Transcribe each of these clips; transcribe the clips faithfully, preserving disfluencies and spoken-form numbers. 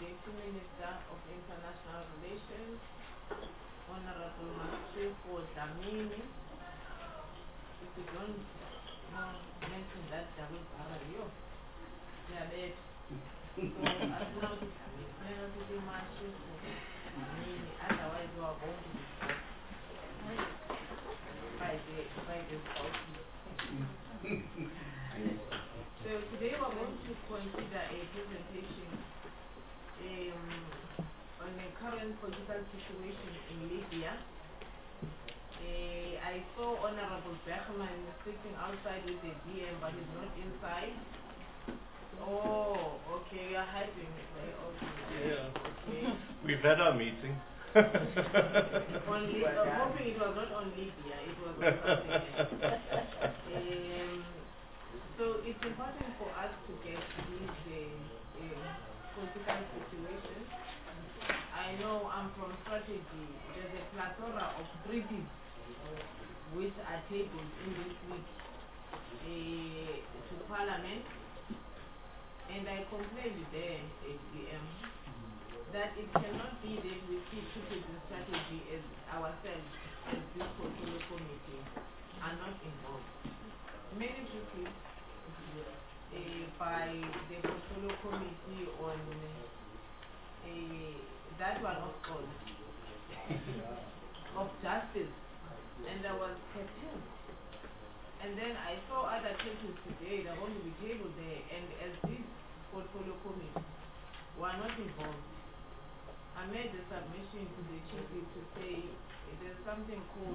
Deputy Minister of International Relations, Honorable Masrifo Dlamini. If you don't know, mention that double barrel, yeah, that. So as now, never to do Masrifo Dlamini, otherwise you are going to be by the by the So today we're going to consider a presentation um, on the current political situation in Libya. Uh, I saw Honorable Bergman sitting outside with the D M, but he's not inside. Oh, okay, you're hiding. Okay, okay. Yeah. Okay. We've had our meeting. on Li- uh, hoping it was not on Libya, it was on something else. um, so it's important for us to get this uh, uh, political situation. I know I'm from strategy. There's a plethora of treaties which are tabled in this week uh, to Parliament, and I complained there at D M that it cannot be that we see treaties and strategy as ourselves, as this portfolio committee, are not involved. Many treaties uh, by the portfolio committee on uh, that one of God, of justice, and there was thirteen. And then I saw other treaties today that are going to be tabled there, and as this portfolio committee, we are not involved. I made the submission to the chief whip to say there's something called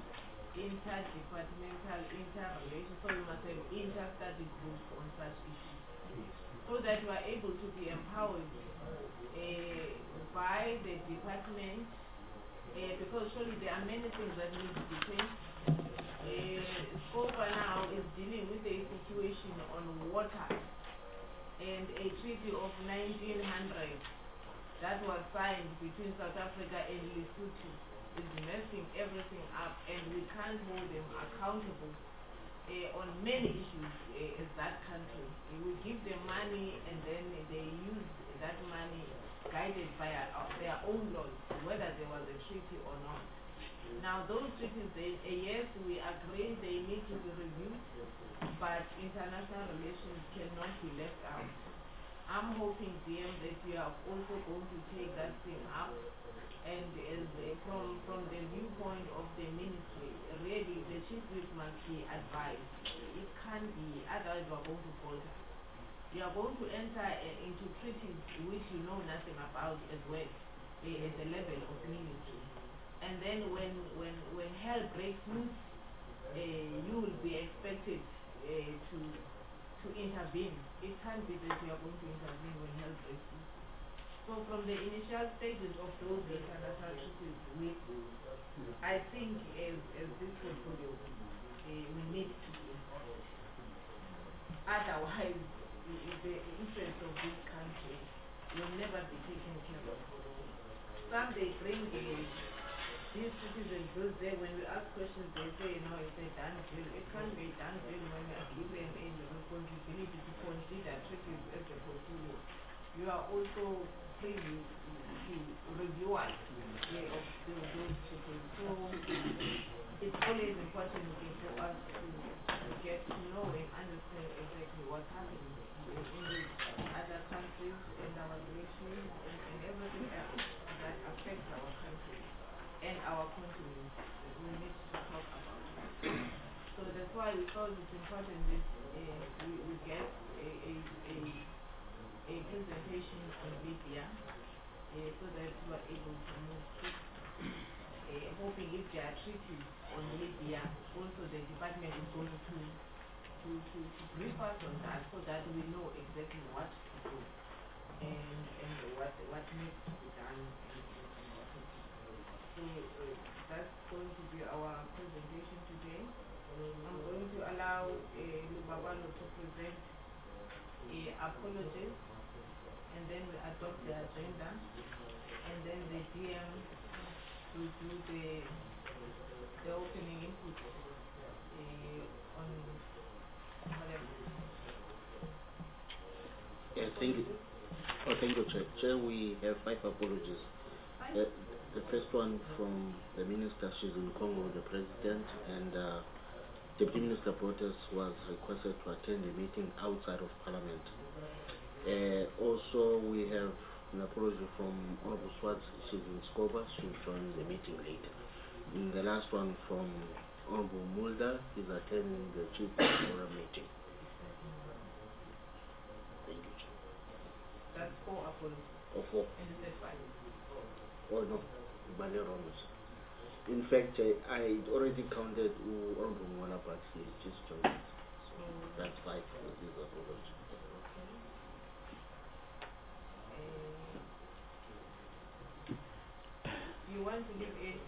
interdepartmental interrelation, so we must have inter-study groups on such issues, so that we are able to be empowered uh, by the department, uh, because surely there are many things that need to be changed. Uh, SCOPA now is dealing with a situation on water and a treaty of nineteen hundred that was signed between South Africa and Lesotho is messing everything up, and we can't hold them accountable uh, on many issues uh, as that country. Uh, we give them money and then they use that money guided by uh, their own laws, whether there was a treaty or not. Now those treaties, they, uh, yes, we agree they need to be reviewed, but international relations cannot be left out. I'm hoping, D M, that you are also going to take that thing up, and as uh, from from the viewpoint of the ministry, really the chief whip must be advised. It can't be, otherwise we are going to falter. You are going to enter uh, into treaties which you know nothing about as well, uh, at the level of ministry. And then when when when hell breaks loose, uh, you will be expected uh, to to intervene. It can't be that you are going to intervene when hell breaks loose. So from the initial stages of those international treaties, we, I think as, as this portfolio, uh, we need to be involved. Otherwise, the, the interest of this country will never be taken care of. Some they bring uh, these citizens bills there, when we ask questions, they say, you know, it's a done bill. It can't be a done bill when we are given a responsibility to consider treaties as a portfolio. You are also free to, to review us uh, of the, those treaties. So it's always important uh, for us to, to get to know and understand exactly what's happening in, in the other countries and our relations and, and everything else that affects our country and our continent. We need to talk about it. So that's why we thought it's important that uh, we, we get a, a, a, a presentation on Libya uh, so that we are able to move quickly. Uh, hoping if there are treaties on Libya, also the department is going to, to, to, to brief us on that so that we know exactly what to do and, and what, what needs to be done. And, and what to do. So uh, that's going to be our presentation today. I'm going to allow uh, Lubabalo to present uh, apologies, and then we adopt the agenda, and then the D M to do the the opening input uh, on whatever. Yeah, thank you. Oh, thank you, Chair. Chair, we have five apologies. Uh, the first one from the Minister, she's in Congo, the President, and uh, Deputy Minister Brothers was requested to attend the meeting outside of Parliament. Uh, also, we have an apology from Honorable Swartz, she's in Scoba, she'll join the meeting later. And the last one from Honorable Mulder, he's attending the Chief Forum meeting. Thank you, Chair. That's four apologies. Or four. And you said five. Oh no, Baleromus. In fact, I, I already counted uh, Honorable Mwala, but he just joined us. So mm. that's five for this apology. Okay. Uh, you want to leave eight?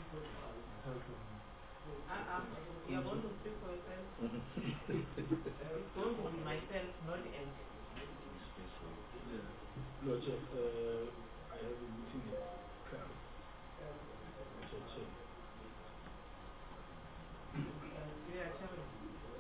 Uh-uh. You're going to speak for yourself? It's going to be myself, not eight. No, Chair, uh, I have a meeting at twelve. Chair, Chair. You are chairman.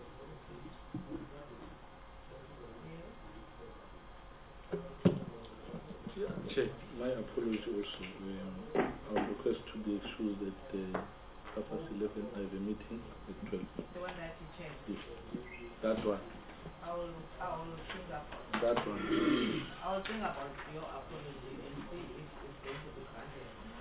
Yes. Yeah, Chair, my apology also. Um, I'll request to be excused at uh, half past eleven. I have a meeting at twelve. The one that you changed? Yes. That one. I will, I will think about it. That one. I will think about your apology and see if it's going to be granted or not.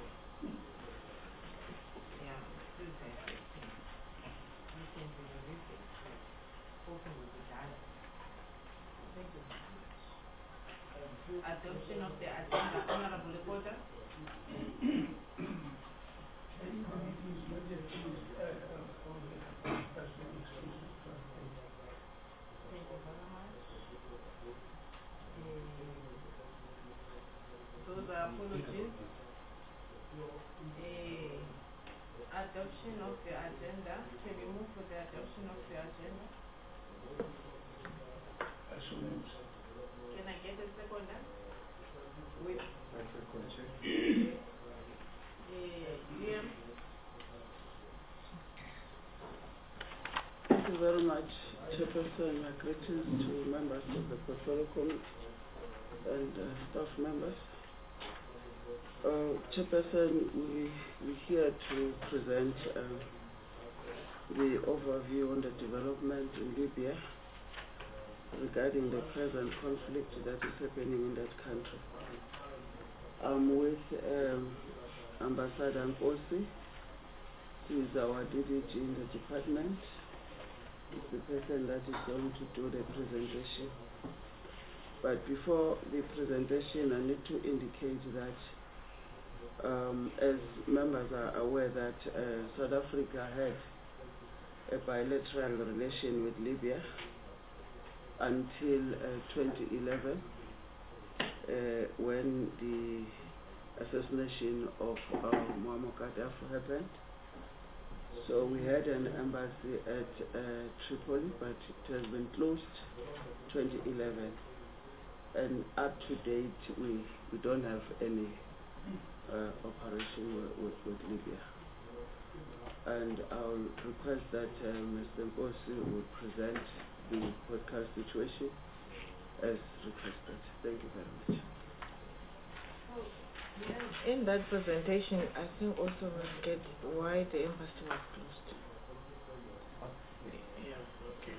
Yeah, still say fifteen. You can be released. Hoping will be done. Thank you very much. Adoption of the agenda. Honorable Reporter. Thank you very much. Those are apologies. Uh, adoption of the agenda. Can we move for the adoption of the agenda? Can I get a second? With okay. uh, Liam. Thank you very much, Chairperson. My greetings to members of the Portfolio Committee and uh, staff members. Uh, Chairperson, we, we're here to present uh, the overview on the development in Libya regarding the present conflict that is happening in that country. I'm with um, Ambassador Nkosi, who is our D D G in the department. It's the person that is going to do the presentation. But before the presentation, I need to indicate that um, as members are aware that uh, South Africa had a bilateral relation with Libya until uh, twenty eleven, uh, when the assassination of uh, Muammar Gaddafi happened. So we had an embassy at uh, Tripoli, but it has been closed twenty eleven. And up to date, we, we don't have any uh, operation with, with, with Libya. And I'll request that uh, Mister Nkosi will present the podcast situation as requested. Thank you very much. In that presentation, I think also we'll get why the embassy was closed. Yeah. Okay.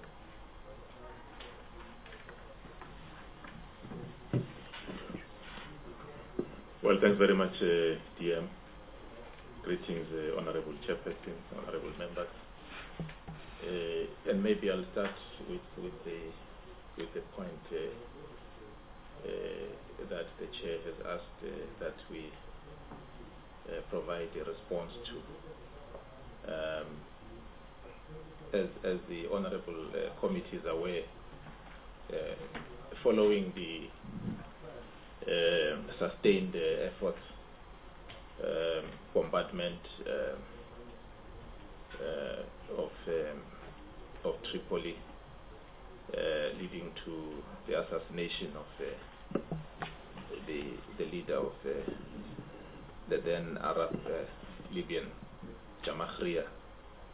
Well, thanks very much, uh, D M. Greetings, uh, Honorable Chairperson, Honorable members. Uh, and maybe I'll start with, with the with the point uh, uh, that the Chair has asked uh, that we uh, provide a response to. Um, as, as the Honorable uh, Committee is aware, uh, following the uh, sustained uh, efforts, um, bombardment uh, uh, of um, of Tripoli, uh, leading to the assassination of uh, the the leader of uh, the then Arab uh, Libyan Jamahiriya,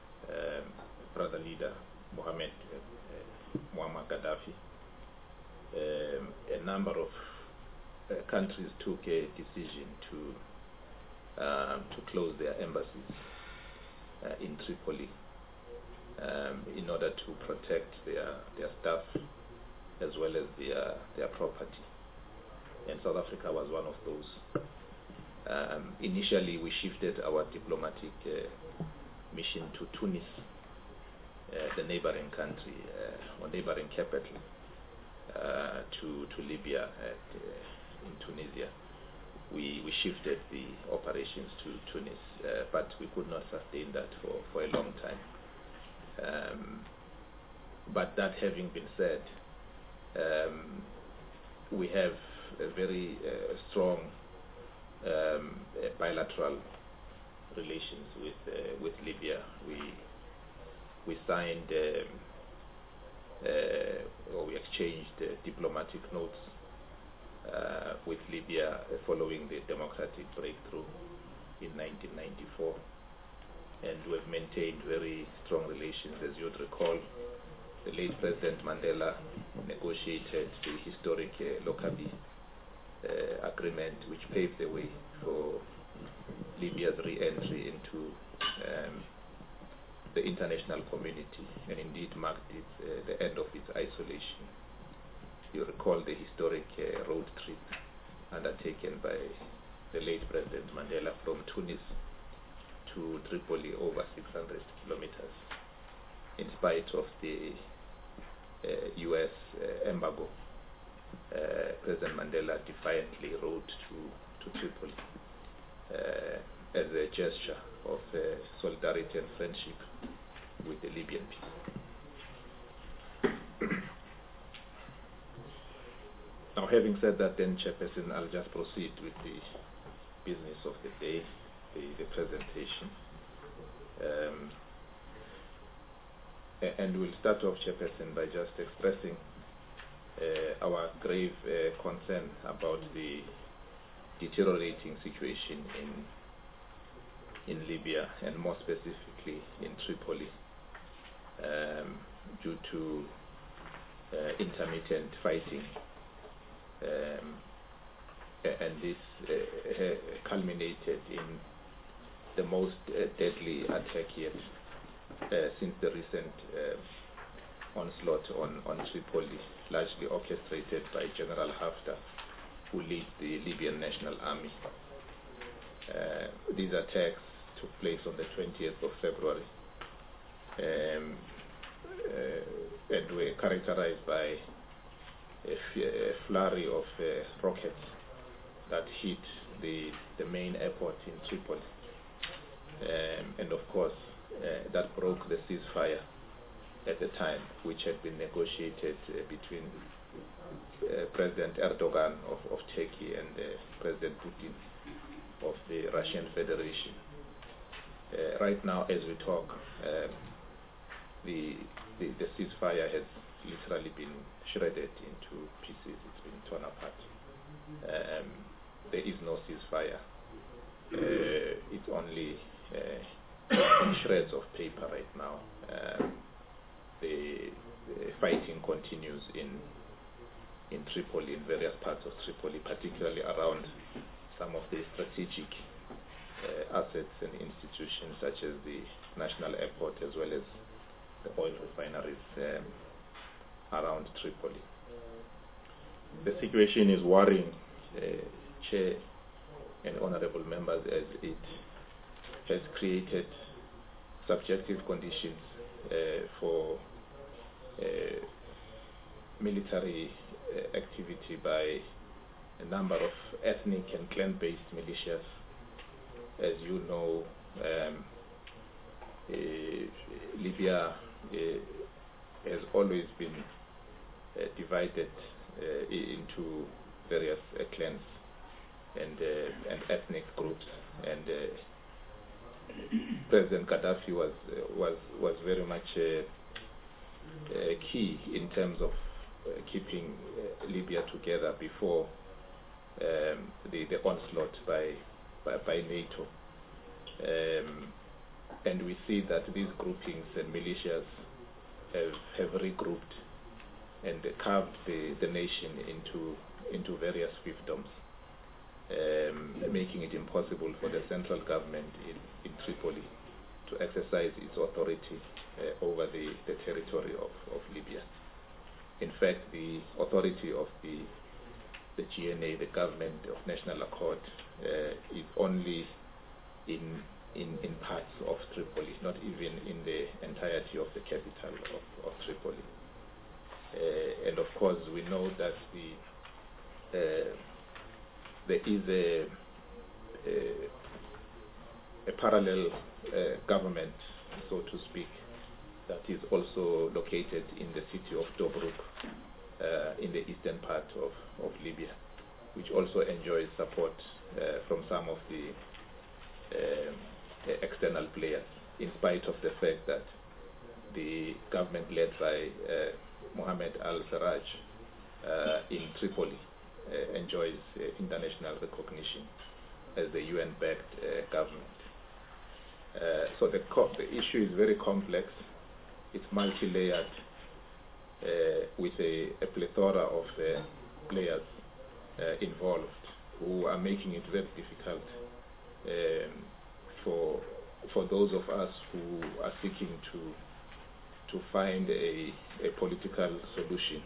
um, brother leader Mohammed uh, uh, Muammar Gaddafi. um, a number of uh, countries took a decision to uh, to close their embassies uh, in Tripoli um, in order to protect their their staff as well as their their property. And South Africa was one of those. Um, initially, we shifted our diplomatic uh, mission to Tunis, uh, the neighboring country uh, or neighboring capital uh, to to Libya at, uh, in Tunisia. We we shifted the operations to Tunis, uh, but we could not sustain that for, for a long time. Um, but that having been said, um, we have a very uh, strong um, uh, bilateral relations with uh, with Libya. We we signed um, uh, or we exchanged uh, diplomatic notes uh, with Libya uh, following the democratic breakthrough in nineteen ninety-four, and we've maintained very strong relations. As you'd recall, the late President Mandela negotiated the historic uh, Lockerbie uh, agreement, which paved the way for Libya's re-entry into um, the international community, and indeed marked its, uh, the end of its isolation. You recall the historic uh, road trip undertaken by the late President Mandela from Tunis to Tripoli, over six hundred kilometers, in spite of the uh, U S uh, embargo. Uh, President Mandela defiantly rode to, to Tripoli uh, as a gesture of uh, solidarity and friendship with the Libyan people. Now, having said that, then, Chairperson, I'll just proceed with the business of the day, the, the presentation. Um, and we'll start off, Chairperson, by just expressing uh, our grave uh, concern about the deteriorating situation in in Libya, and more specifically in Tripoli, um, due to uh, intermittent fighting. Um, and this uh, culminated in the most uh, deadly attack yet uh, since the recent uh, onslaught on, on Tripoli, largely orchestrated by General Haftar, who leads the Libyan National Army. Uh, these attacks took place on the twentieth of February um, uh, and were characterized by a, f a flurry of uh, rockets that hit the, the main airport in Tripoli. Um, and of course, uh, that broke the ceasefire at the time, which had been negotiated uh, between uh, President Erdogan of, of Turkey and uh, President Putin of the Russian Federation. Uh, right now, as we talk, um, the, the, the ceasefire has literally been shredded into pieces. It's been torn apart. Um, there is no ceasefire. Uh, it's only uh, shreds of paper right now. Um, the, the fighting continues in in Tripoli, in various parts of Tripoli, particularly around some of the strategic uh, assets and institutions such as the National Airport, as well as the oil refineries um, around Tripoli. The situation is worrying, uh, Chair and honorable members, as it has created subjective conditions uh, for uh, military uh, activity by a number of ethnic and clan-based militias. As you know, um, uh, Libya uh, has always been uh, divided uh, into various uh, clans and, uh, and ethnic groups, and uh, President Gaddafi was uh, was was very much uh, uh, key in terms of uh, keeping uh, Libya together before um, the the onslaught by by, by NATO, um, and we see that these groupings and militias have have regrouped and carved the, the nation into, into various fiefdoms, um, making it impossible for the central government in, in Tripoli to exercise its authority uh, over the, the territory of, of Libya. In fact, the authority of the, the G N A, the Government of National Accord, uh, is only in, in, in parts of Tripoli, not even in the entirety of the capital of, of Tripoli. Uh, and of course, we know that the, uh, there is a, a, a parallel uh, government, so to speak, that is also located in the city of Tobruk, uh, in the eastern part of, of Libya, which also enjoys support uh, from some of the uh, external players, in spite of the fact that the government led by uh, Mohammed al-Sarraj uh, in Tripoli uh, enjoys uh, international recognition as the U N-backed uh, government. Uh, so the, co the issue is very complex. It's multi-layered uh, with a, a plethora of uh, players uh, involved who are making it very difficult um, for for those of us who are seeking to to find a, a political solution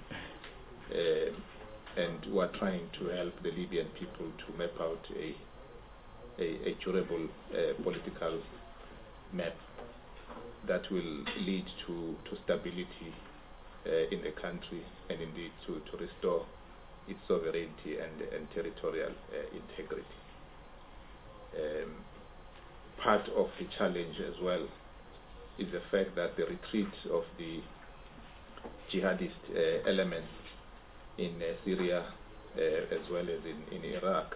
uh, and who are trying to help the Libyan people to map out a a, a durable uh, political map that will lead to, to stability uh, in the country and indeed to, to restore its sovereignty and, and territorial uh, integrity. Um, part of the challenge as well is the fact that the retreat of the jihadist uh, elements in uh, Syria uh, as well as in, in Iraq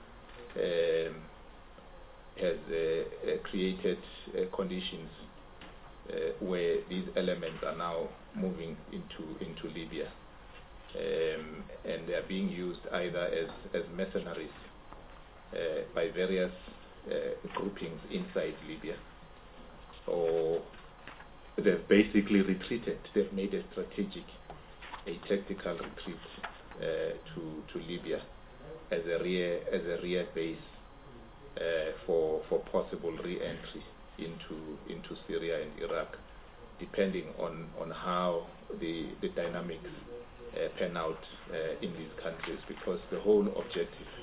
um, has uh, uh, created uh, conditions uh, where these elements are now moving into into Libya, um, and they are being used either as, as mercenaries uh, by various uh, groupings inside Libya, or they've basically retreated. They've made a strategic, a tactical retreat uh, to to Libya as a rear as a rear base uh, for for possible re-entry into into Syria and Iraq, depending on on how the the dynamics uh, pan out uh, in these countries, because the whole objective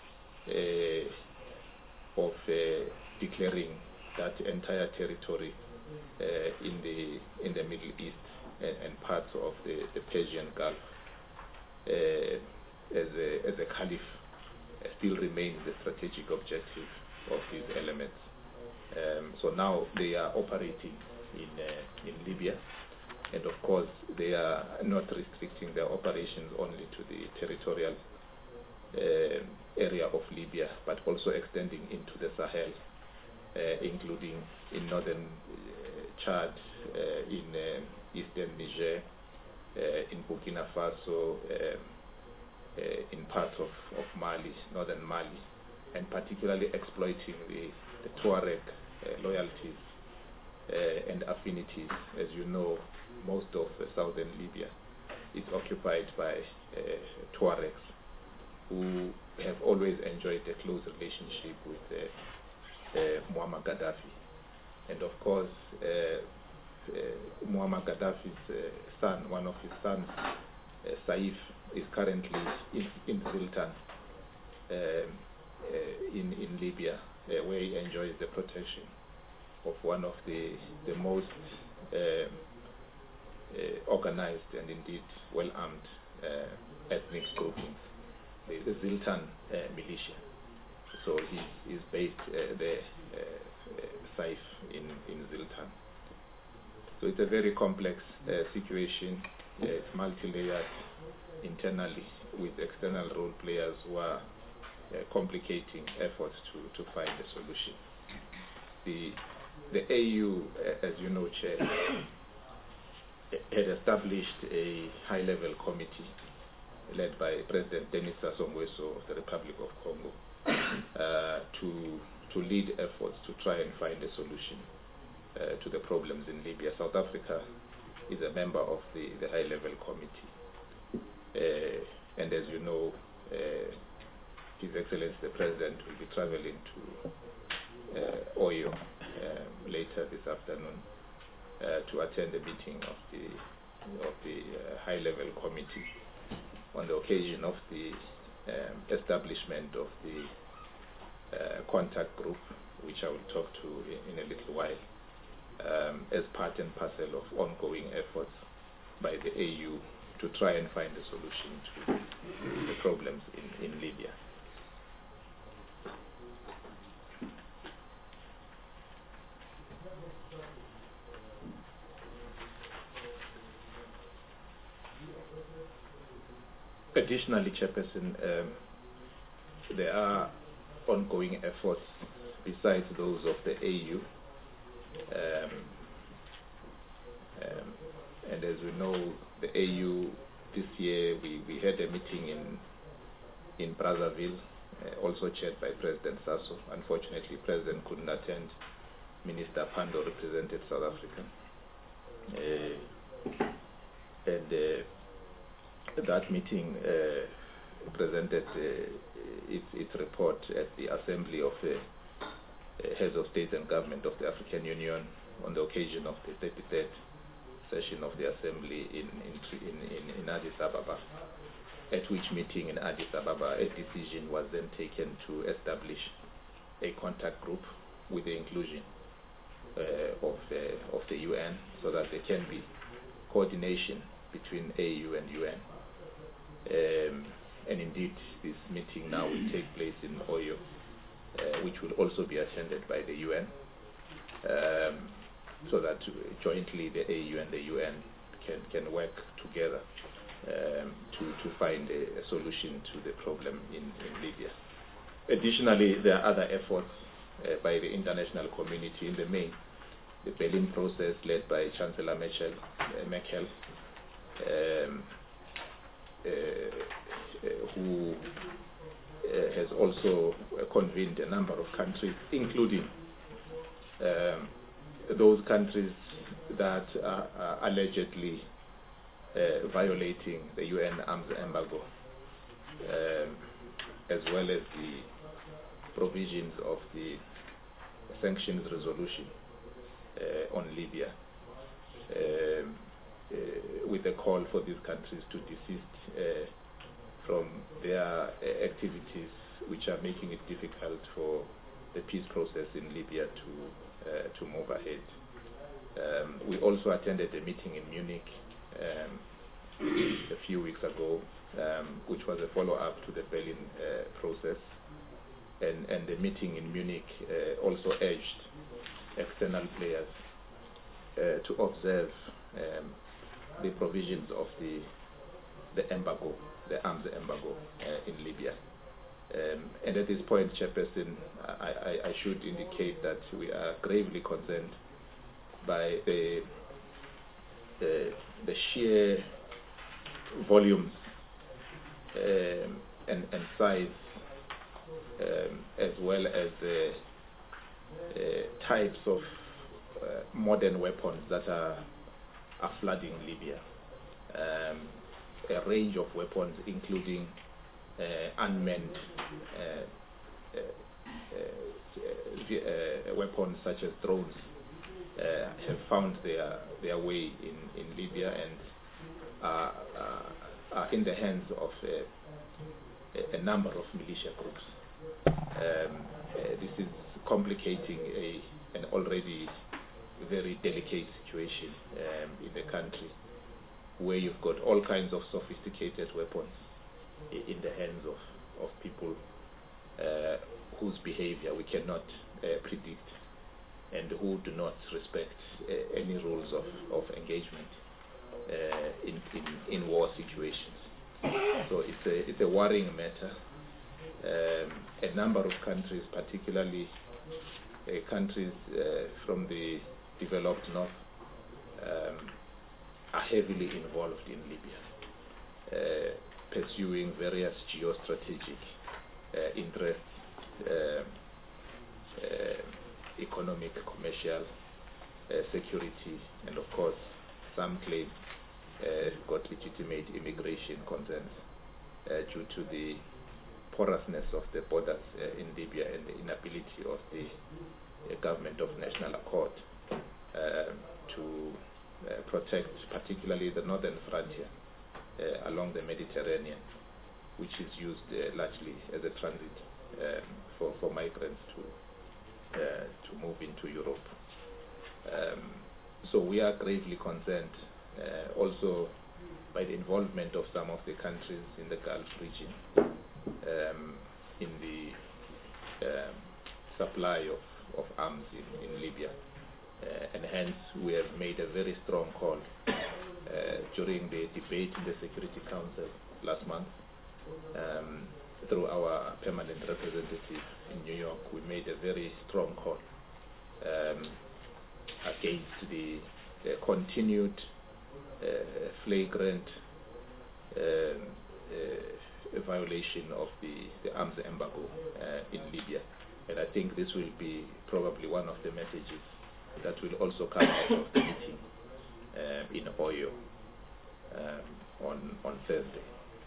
uh, of uh, declaring that entire territory uh, in the in the Middle East and, and parts of the, the Persian Gulf uh, as a as a caliph uh, still remains the strategic objective of these elements. Um, so now they are operating in uh, in Libya, and of course they are not restricting their operations only to the territorial uh, area of Libya, but also extending into the Sahel, uh, including in northern uh, Chad, uh, in uh, eastern Niger, uh, in Burkina Faso, um, uh, in parts of, of Mali, northern Mali, and particularly exploiting the, the Tuareg uh, loyalties uh, and affinities. As you know, most of uh, southern Libya is occupied by uh, Tuaregs, who have always enjoyed a close relationship with uh, uh, Muammar Gaddafi. And of course, uh, uh, Muammar Gaddafi's uh, son, one of his sons, uh, Saif, is currently in, in Ziltan, um, uh, in, in Libya, uh, where he enjoys the protection of one of the, the most um, uh, organized and indeed well-armed uh, ethnic groupings, the, the Ziltan uh, militia. So he is based uh, there, uh, uh, Saif, in, in Ziltan. So it's a very complex uh, situation. Uh, it's multi-layered internally, with external role players who are uh, complicating efforts to, to find a solution. The, the A U, uh, as you know, Chair, had established a high-level committee led by President Denis Sassou Nguesso of the Republic of Congo uh, to, to lead efforts to try and find a solution uh, to the problems in Libya. South Africa is a member of the, the high-level committee. Uh, and as you know, uh, His Excellency the President will be traveling to uh, Oyo um, later this afternoon uh, to attend the meeting of the of the uh, high-level committee on the occasion of the um, establishment of the uh, contact group, which I will talk to in, in a little while, um, as part and parcel of ongoing efforts by the A U to try and find a solution to the problems in, in Libya. Additionally, Chairperson, um, there are ongoing efforts besides those of the A U. Um, um, and as we know, the A U this year, we, we had a meeting in in Brazzaville, uh, also chaired by President Sasso. Unfortunately, President couldn't attend. Minister Pando represented South Africa. Uh, and uh, that meeting uh, presented uh, its, its report at the Assembly of the uh, Heads of State and Government of the African Union on the occasion of the thirty-third session of the Assembly in, in, in, in Addis Ababa, at which meeting in Addis Ababa a decision was then taken to establish a contact group with the inclusion uh, of, uh, of the U N so that there can be coordination between A U and U N. Um, and indeed, this meeting now will take place in Oyo, uh, which will also be attended by the U N. Um, so that jointly the A U and the U N can, can work together um, to, to find a, a solution to the problem in, in Libya. Additionally, there are other efforts uh, by the international community in the main. The Berlin process led by Chancellor Merkel, uh, Merkel um, uh, uh, who uh, has also convened a number of countries, including um, those countries that are, are allegedly uh, violating the U N arms embargo, um, as well as the provisions of the sanctions resolution uh, on Libya, um, uh, with a call for these countries to desist uh, from their uh, activities which are making it difficult for the peace process in Libya to Uh, to move ahead. Um, we also attended a meeting in Munich um, a few weeks ago, um, which was a follow-up to the Berlin uh, process. And, and the meeting in Munich uh, also urged external players uh, to observe um, the provisions of the, the embargo, the arms embargo uh, in Libya. Um, and at this point, Chairperson, I, I, I should indicate that we are gravely concerned by the, the, the sheer volumes um, and, and size, um, as well as the uh, types of uh, modern weapons that are, are flooding Libya. Um, a range of weapons, including Uh, unmanned uh, uh, uh, uh, weapons such as drones uh, have found their their way in, in Libya and are, uh, are in the hands of uh, a number of militia groups. Um, uh, this is complicating a, an already very delicate situation um, in the country, where you've got all kinds of sophisticated weapons in the hands of, of people uh, whose behavior we cannot uh, predict and who do not respect uh, any rules of, of engagement uh, in, in, in war situations. So it's a, it's a worrying matter. Um, a number of countries, particularly uh, countries uh, from the developed north, um, are heavily involved in Libya. Uh, pursuing various geostrategic uh, interests, uh, uh, economic, commercial, uh, security, and of course some claim uh, got legitimate immigration concerns uh, due to the porousness of the borders uh, in Libya and the inability of the uh, government of national accord uh, to uh, protect particularly the northern frontier uh, along the Mediterranean, which is used uh, largely as a transit um, for, for migrants to uh, to move into Europe. Um, so we are gravely concerned uh, also by the involvement of some of the countries in the Gulf region um, in the um, supply of, of arms in, in Libya. Uh, and hence we have made a very strong call uh, during the debate in the Security Council last month. Um, through our permanent representative in New York, we made a very strong call um, against the, the continued uh, flagrant uh, uh, violation of the, the arms embargo uh, in Libya. And I think this will be probably one of the messages that will also come out of the meeting um, in Oyo um, on, on Thursday.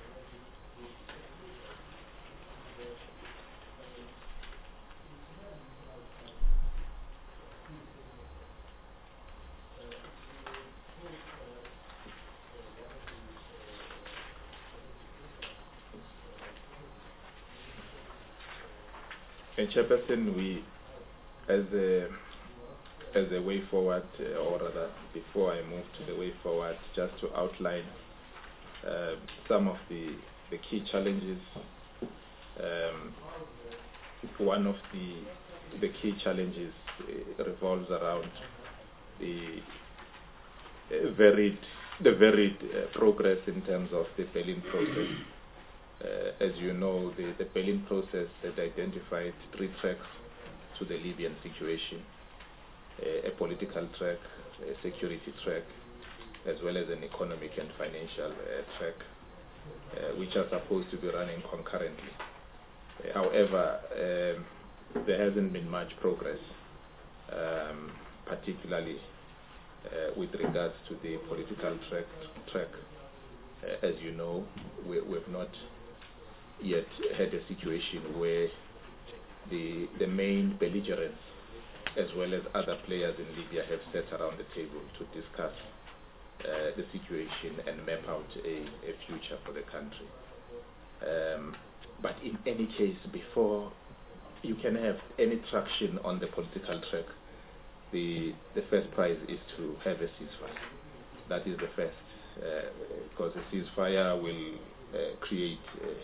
And Chairperson, we, as a as a way forward, uh, or rather, before I move to the way forward, just to outline uh, some of the the key challenges. Um, one of the the key challenges uh, revolves around the uh, varied the varied uh, progress in terms of the Berlin process. Uh, as you know, the, the Berlin process has identified three tracks to the Libyan situation: uh, a political track, a security track, as well as an economic and financial uh, track, uh, which are supposed to be running concurrently. Uh, however, um, there hasn't been much progress, um, particularly uh, with regards to the political track. track. Uh, as you know, we, we've not yet had a situation where the the main belligerents, as well as other players in Libya, have sat around the table to discuss uh, the situation and map out a, a future for the country. Um, but in any case, before you can have any traction on the political track, the the first prize is to have a ceasefire. That is the first, uh, because a ceasefire will uh, create uh,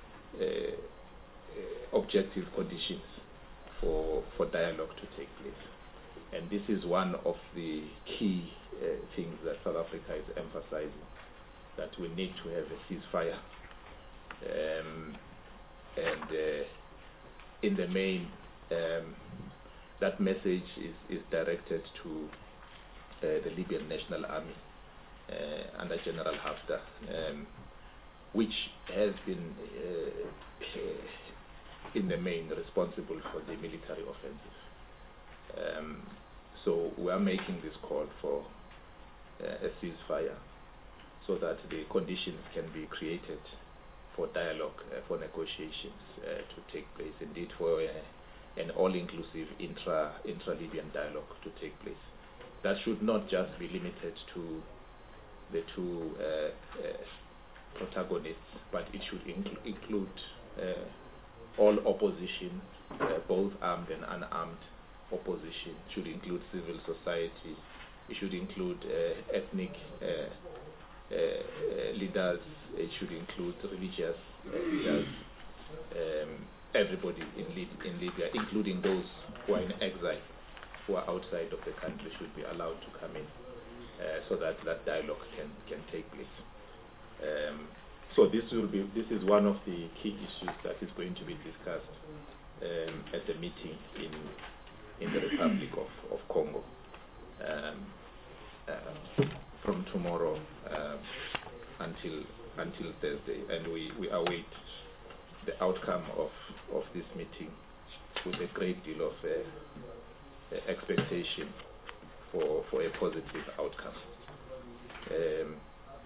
uh, objective conditions for for dialogue to take place. And this is one of the key uh, things that South Africa is emphasizing, that we need to have a ceasefire. Um, and uh, in the main, um, that message is, is directed to uh, the Libyan National Army uh, under General Haftar, um, which has been uh, in the main responsible for the military offensive. Um, so we are making this call for uh, a ceasefire so that the conditions can be created for dialogue, uh, for negotiations uh, to take place, indeed for uh, an all-inclusive intra, intra-Libyan dialogue to take place. That should not just be limited to the two uh, uh, protagonists, but it should incl include uh, all opposition, uh, both armed and unarmed opposition. It should include civil society. It should include uh, ethnic uh, uh, uh, leaders. It should include religious uh, leaders. Um, everybody in, Lib in Libya, including those who are in exile, who are outside of the country, should be allowed to come in uh, so that that dialogue can, can take place. Um, so this will be this is one of the key issues that is going to be discussed um, at the meeting in in the Republic of, of Congo um, uh, from tomorrow um, until until Thursday, and we, we await the outcome of, of this meeting with a great deal of uh, expectation for for a positive outcome. Um,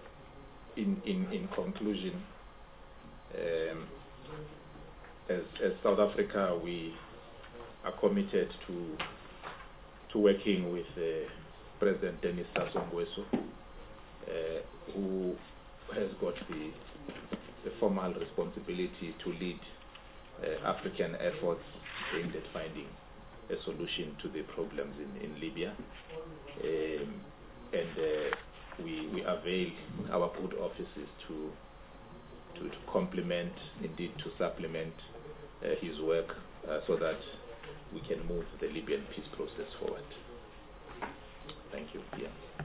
in, in, in conclusion, um, as, as South Africa, we are committed to to working with uh, President Denis Sassou Nguesso, uh, who has got the, the formal responsibility to lead uh, African efforts aimed at finding a solution to the problems in, in Libya. Um, and uh, we, we avail our good offices to, to, to complement, indeed to supplement uh, his work uh, so that we can move the Libyan peace process forward. Thank you. Yeah.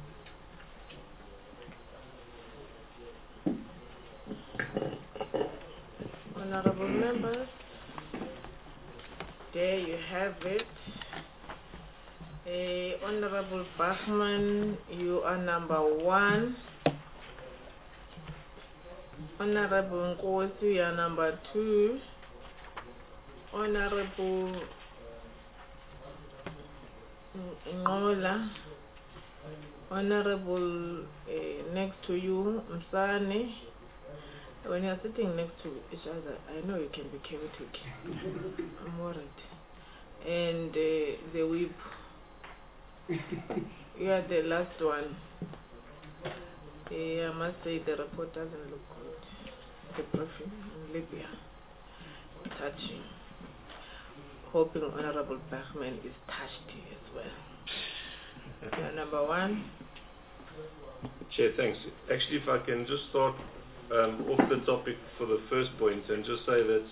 Honorable members, there you have it. Uh, Honorable Bachman, you are number one. Honorable Nkosi, you are number two. Honorable Ngola, Honorable uh, next to you, Msane. When you're sitting next to each other, I know you can be chaotic. I'm worried. And uh, the whip. You are the last one. Uh, I must say the report doesn't look good. The briefing in Libya. Touching. Hoping Honorable Bachman is touched as well. You are number one. Chair, thanks. Actually, if I can just start um, off the topic for the first point and just say that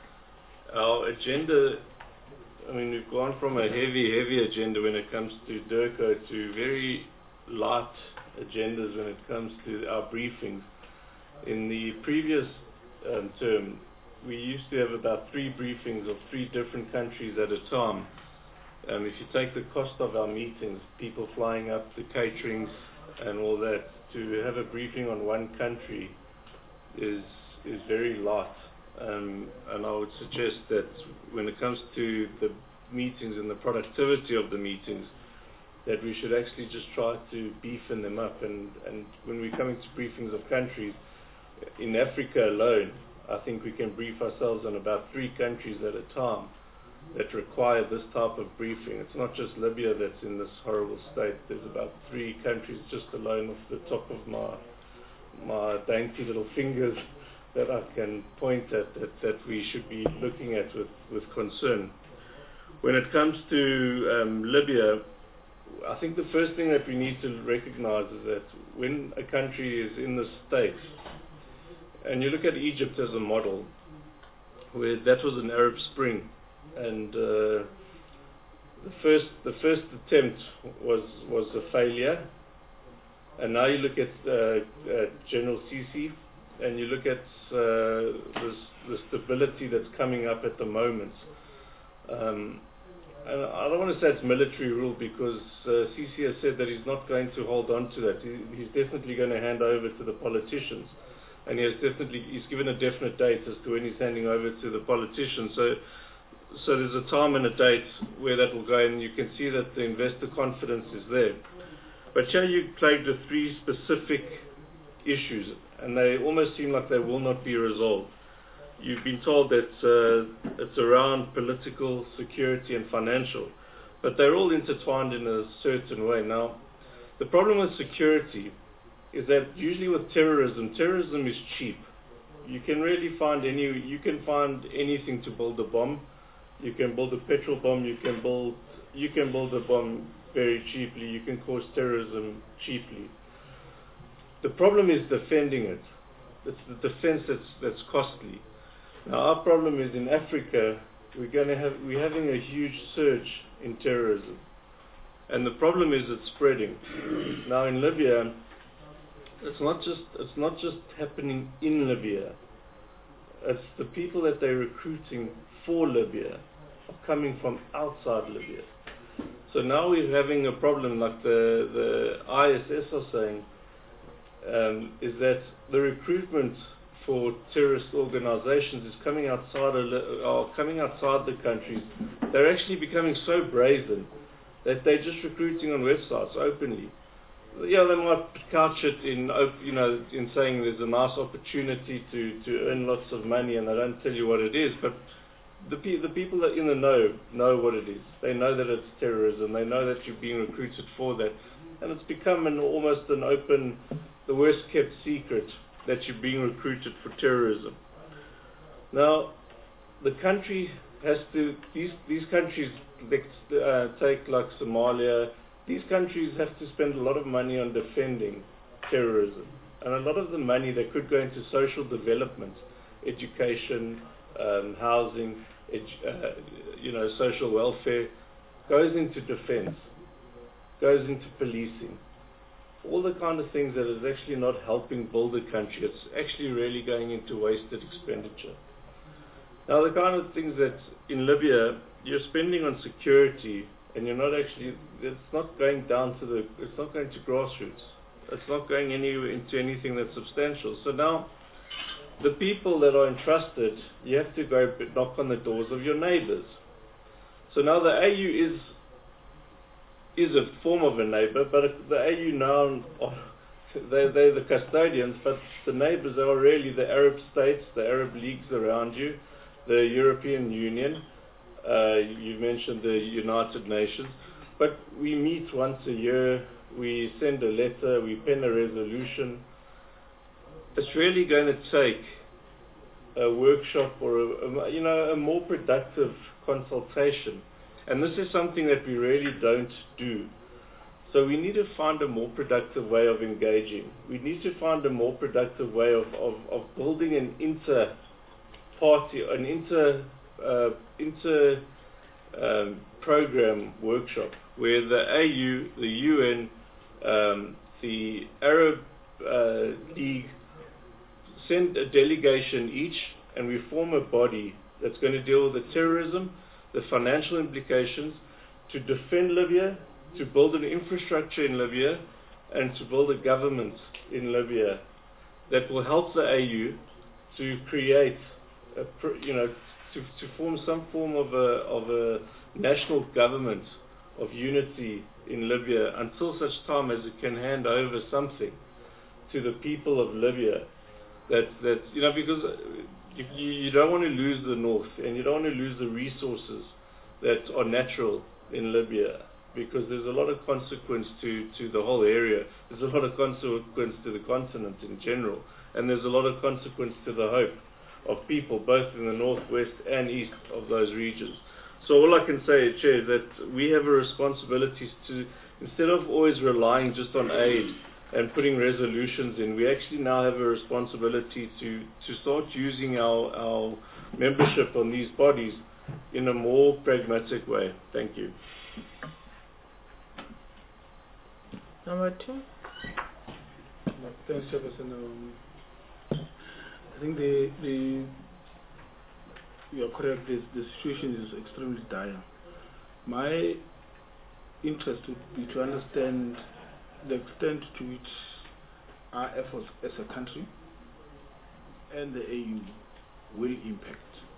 our agenda, I mean, we've gone from a heavy, heavy agenda when it comes to DIRCO to very light agendas when it comes to our briefings. In the previous um, term, we used to have about three briefings of three different countries at a time. Um, if you take the cost of our meetings, people flying up, the caterings and all that, to have a briefing on one country is is very light. Um, and I would suggest that when it comes to the meetings and the productivity of the meetings, that we should actually just try to beefen them up. And, and when we're coming to briefings of countries, in Africa alone, I think we can brief ourselves on about three countries at a time that require this type of briefing. It's not just Libya that's in this horrible state. There's about three countries just alone off the top of my my dainty little fingers that I can point at that, that we should be looking at with, with concern. When it comes to um, Libya, I think the first thing that we need to recognize is that when a country is in this state, and you look at Egypt as a model, where that was an Arab Spring, and uh, the first the first attempt was was a failure, and now you look at uh, uh, General Sisi, and you look at uh, this, the stability that's coming up at the moment. Um, and I don't want to say it's military rule, because uh, Sisi has said that he's not going to hold on to that. He, he's definitely going to hand over to the politicians. And he has definitely, he's given a definite date as to when he's handing over to the politicians. So, so there's a time and a date where that will go, and you can see that the investor confidence is there. But here you plagued with three specific issues, and they almost seem like they will not be resolved. You've been told that uh, it's around political, security, and financial, but they're all intertwined in a certain way. Now, the problem with security is that usually with terrorism, terrorism is cheap. You can really find any, you can find anything to build a bomb. You can build a petrol bomb, you can build, you can build a bomb very cheaply, you can cause terrorism cheaply. The problem is defending it. It's the defense that's, that's costly. Now our problem is in Africa, we're going to have, we're having a huge surge in terrorism. And the problem is it's spreading. Now in Libya, It's not just it's not just happening in Libya. It's the people that they're recruiting for Libya are coming from outside Libya. So now we're having a problem, like the the I S S are saying, um, is that the recruitment for terrorist organizations is coming outside of, are coming outside the countries. They're actually becoming so brazen that they're just recruiting on websites openly. yeah, they might couch it in, op- you know, in saying there's a nice opportunity to, to earn lots of money, and they don't tell you what it is. But the pe- the people that are in the know know what it is. They know that it's terrorism. They know that you're being recruited for that, and it's become an almost an open, the worst kept secret that you're being recruited for terrorism. Now, the country has to, these, these countries, uh, take like Somalia, these countries have to spend a lot of money on defending terrorism. And a lot of the money that could go into social development, education, um, housing, edu- uh, you know, social welfare, goes into defense, goes into policing. All the kind of things that is actually not helping build a country. It's actually really going into wasted expenditure. Now, the kind of things that in Libya you're spending on security, and you're not actually, it's not going down to the, it's not going to grassroots. It's not going anywhere into anything that's substantial. So now, the people that are entrusted, you have to go knock on the doors of your neighbors. So now the A U is is a form of a neighbor, but the A U now, they, they're the custodians, but the neighbors are really the Arab states, the Arab leagues around you, the European Union, uh, you mentioned the United Nations, but we meet once a year, we send a letter, we pen a resolution. It's really going to take a workshop or a, a, you know, a more productive consultation. And this is something that we really don't do. So we need to find a more productive way of engaging. We need to find a more productive way of, of, of building an inter-party, an inter, uh, inter um, program workshop where the A U, the U N, um, the Arab uh, League send a delegation each, and we form a body that's going to deal with the terrorism, the financial implications, to defend Libya, to build an infrastructure in Libya, and to build a government in Libya that will help the A U to create, a, you know, to, to form some form of a, of a national government of unity in Libya until such time as it can hand over something to the people of Libya. That, that you know, because you, you don't want to lose the north, and you don't want to lose the resources that are natural in Libya, because there's a lot of consequence to, to the whole area. There's a lot of consequence to the continent in general, and there's a lot of consequence to the hope of people, both in the northwest and east of those regions. So all I can say, Chair, is that we have a responsibility to, instead of always relying just on aid and putting resolutions in, we actually now have a responsibility to, to start using our, our membership on these bodies in a more pragmatic way. Thank you. Number two. Thanks, Chairperson. Um, I think the, the you are correct, the, the situation is extremely dire. My interest would be to understand the extent to which our efforts as a country and the A U will impact.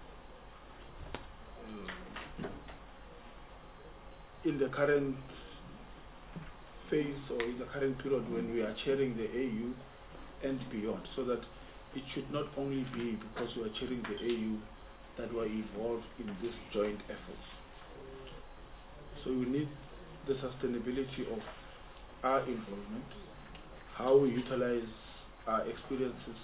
Uh, in the current phase or in the current period when we are chairing the A U and beyond, so that it should not only be because we are chairing the A U that we are involved in this joint efforts. So we need the sustainability of our involvement, how we utilize our experiences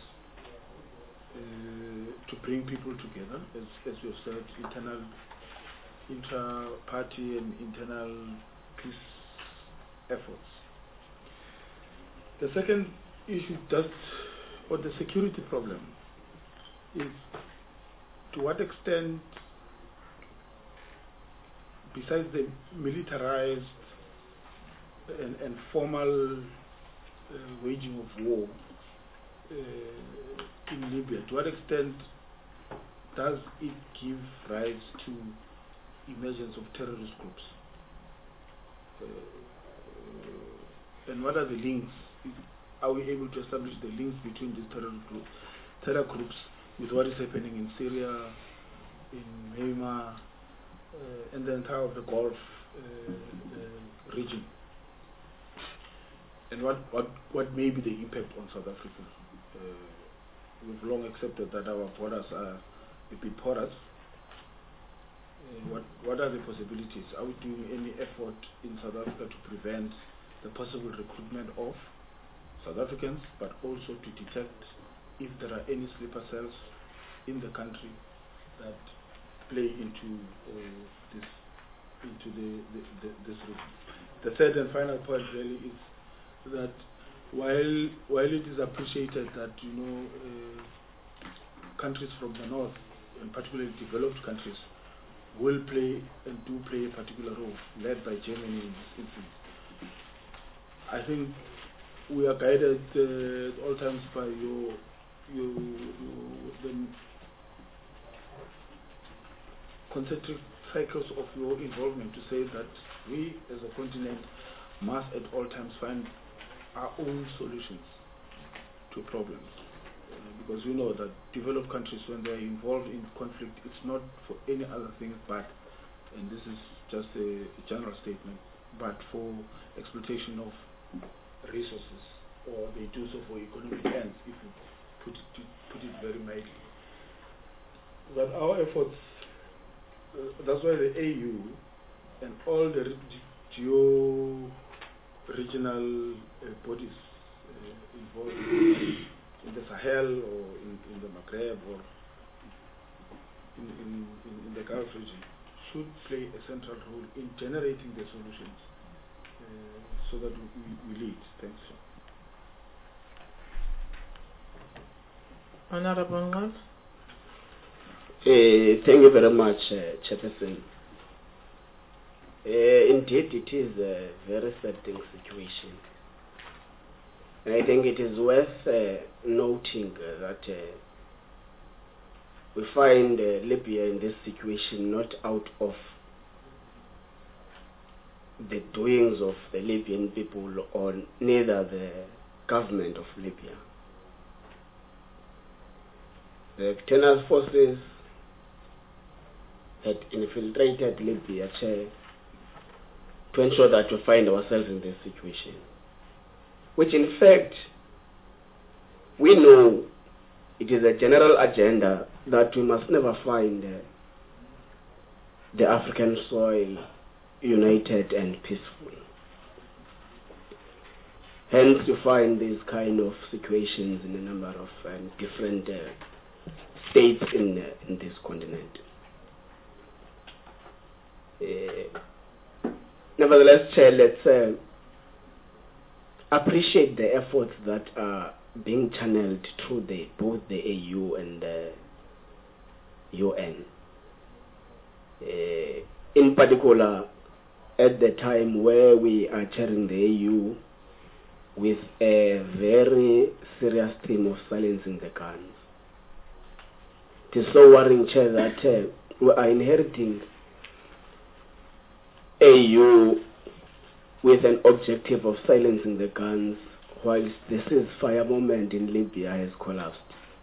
uh, to bring people together, as, as you have said, internal, inter-party and internal peace efforts. The second issue, just or the security problem, is to what extent, besides the militarized and, and formal uh, waging of war uh, in Libya, to what extent does it give rise to emergence of terrorist groups? Uh, and what are the links? Are we able to establish the links between these terror groups, terror groups with what is happening in Syria, in Myanmar, uh, and the entire of the Gulf uh, uh, region? and what, what, what may be the impact on South Africa. Uh, we've long accepted that our borders are a bit porous. Uh, what, what are the possibilities? Are we doing any effort in South Africa to prevent the possible recruitment of South Africans, but also to detect if there are any sleeper cells in the country that play into uh, this, into the, the, the this route. The third and final point really is that while while it is appreciated that you know uh, countries from the north, and particularly developed countries, will play and do play a particular role, led by Germany in this instance, I think we are guided uh, at all times by your your, your the concentric cycles of your involvement to say that we as a continent must at all times find our own solutions to problems. Uh, because we know that developed countries, when they are involved in conflict, it's not for any other thing but, and this is just a, a general statement, but for exploitation of resources, or they do so for economic ends, if you put it, put it very mildly. But our efforts, uh, that's why the A U and all the geo-regional uh, bodies uh, involved in, in the Sahel or in, in the Maghreb or in, in, in, in the Gulf region should play a central role in generating the solutions uh, so that we, we lead. Thanks. Honorable Ngqondo. Uh, thank you very much, uh, Chairperson. Uh, indeed, it is a very certain situation. And I think it is worth uh, noting uh, that uh, we find uh, Libya in this situation not out of the doings of the Libyan people or neither the government of Libya. The external forces had infiltrated Libya to ensure that we find ourselves in this situation, which in fact we know it is a general agenda that we must never find uh, the African soil united and peaceful. Hence you find these kind of situations in a number of um, different uh, states in, uh, in this continent. Uh, nevertheless, Chair, let's uh, appreciate the efforts that are being channeled through the, both the A U and the U N. Uh, in particular, at the time where we are chairing the A U with a very serious theme of silencing the guns. It is so worrying, Chair, that uh, we are inheriting A U with an objective of silencing the guns whilst the ceasefire movement in Libya has collapsed.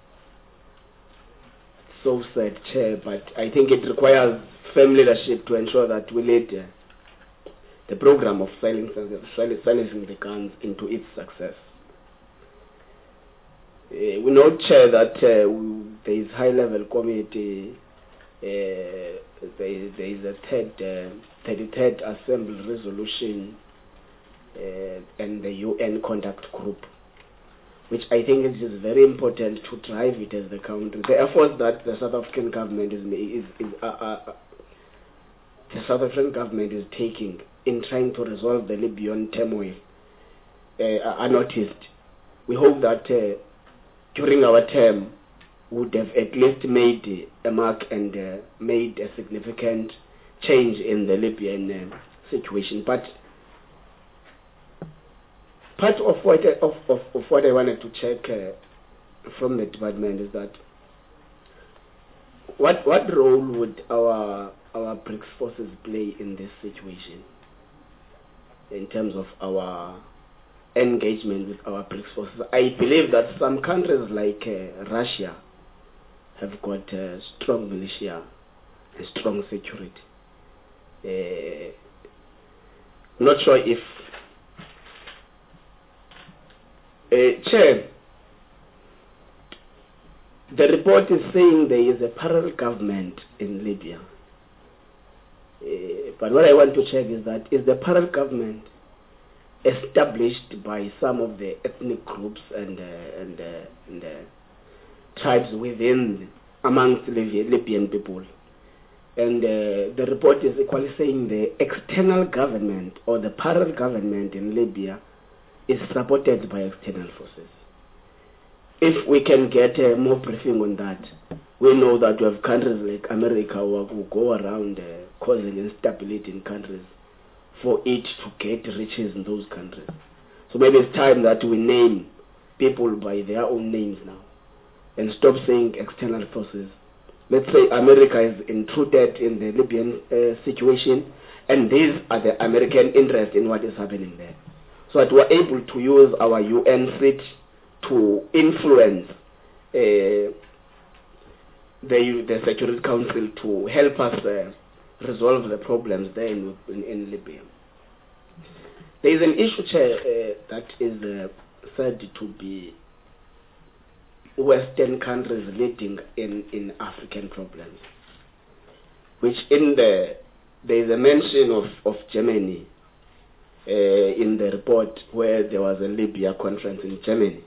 So sad, Chair, but I think it requires firm leadership to ensure that we lead uh, the program of silencing, silencing the guns into its success. Uh, we know, Chair, that uh, there is high-level committee, uh, there, there is a third, uh, thirty-third Assembly resolution, uh, and the U N contact group, which I think it is very important to drive it as the country. The efforts that the South African government is, is, is uh, uh, the South African government is taking in trying to resolve the Libyan turmoil uh, are noticed. We hope that uh, during our term we would have at least made a mark and uh, made a significant change in the Libyan uh, situation. But part of what I, of, of, of what I wanted to check uh, from the department is that what what role would our our BRICS forces play in this situation in terms of our engagement with our BRICS forces? I believe that some countries like uh, Russia have got uh, strong militia and strong security. Uh, not sure if Uh, Chair, the report is saying there is a parallel government in Libya. Uh, but what I want to check is that is the parallel government established by some of the ethnic groups and uh, and, uh, and uh, tribes within amongst Libya, Libyan people. And uh, the report is equally saying the external government or the parallel government in Libya is supported by external forces. If we can get uh, more briefing on that, we know that we have countries like America who will go around uh, causing instability in countries for it to get riches in those countries. So maybe it's time that we name people by their own names now and stop saying external forces. Let's say America is intruded in the Libyan uh, situation, and these are the American interest in what is happening there. So that we're able to use our U N seat to influence uh, the, the Security Council to help us uh, resolve the problems there in, in, in Libya. There is an issue, Chair, uh, that is uh, said to be Western countries leading in, in African problems, which in the, there is a mention of, of Germany uh, in the report where there was a Libya conference in Germany.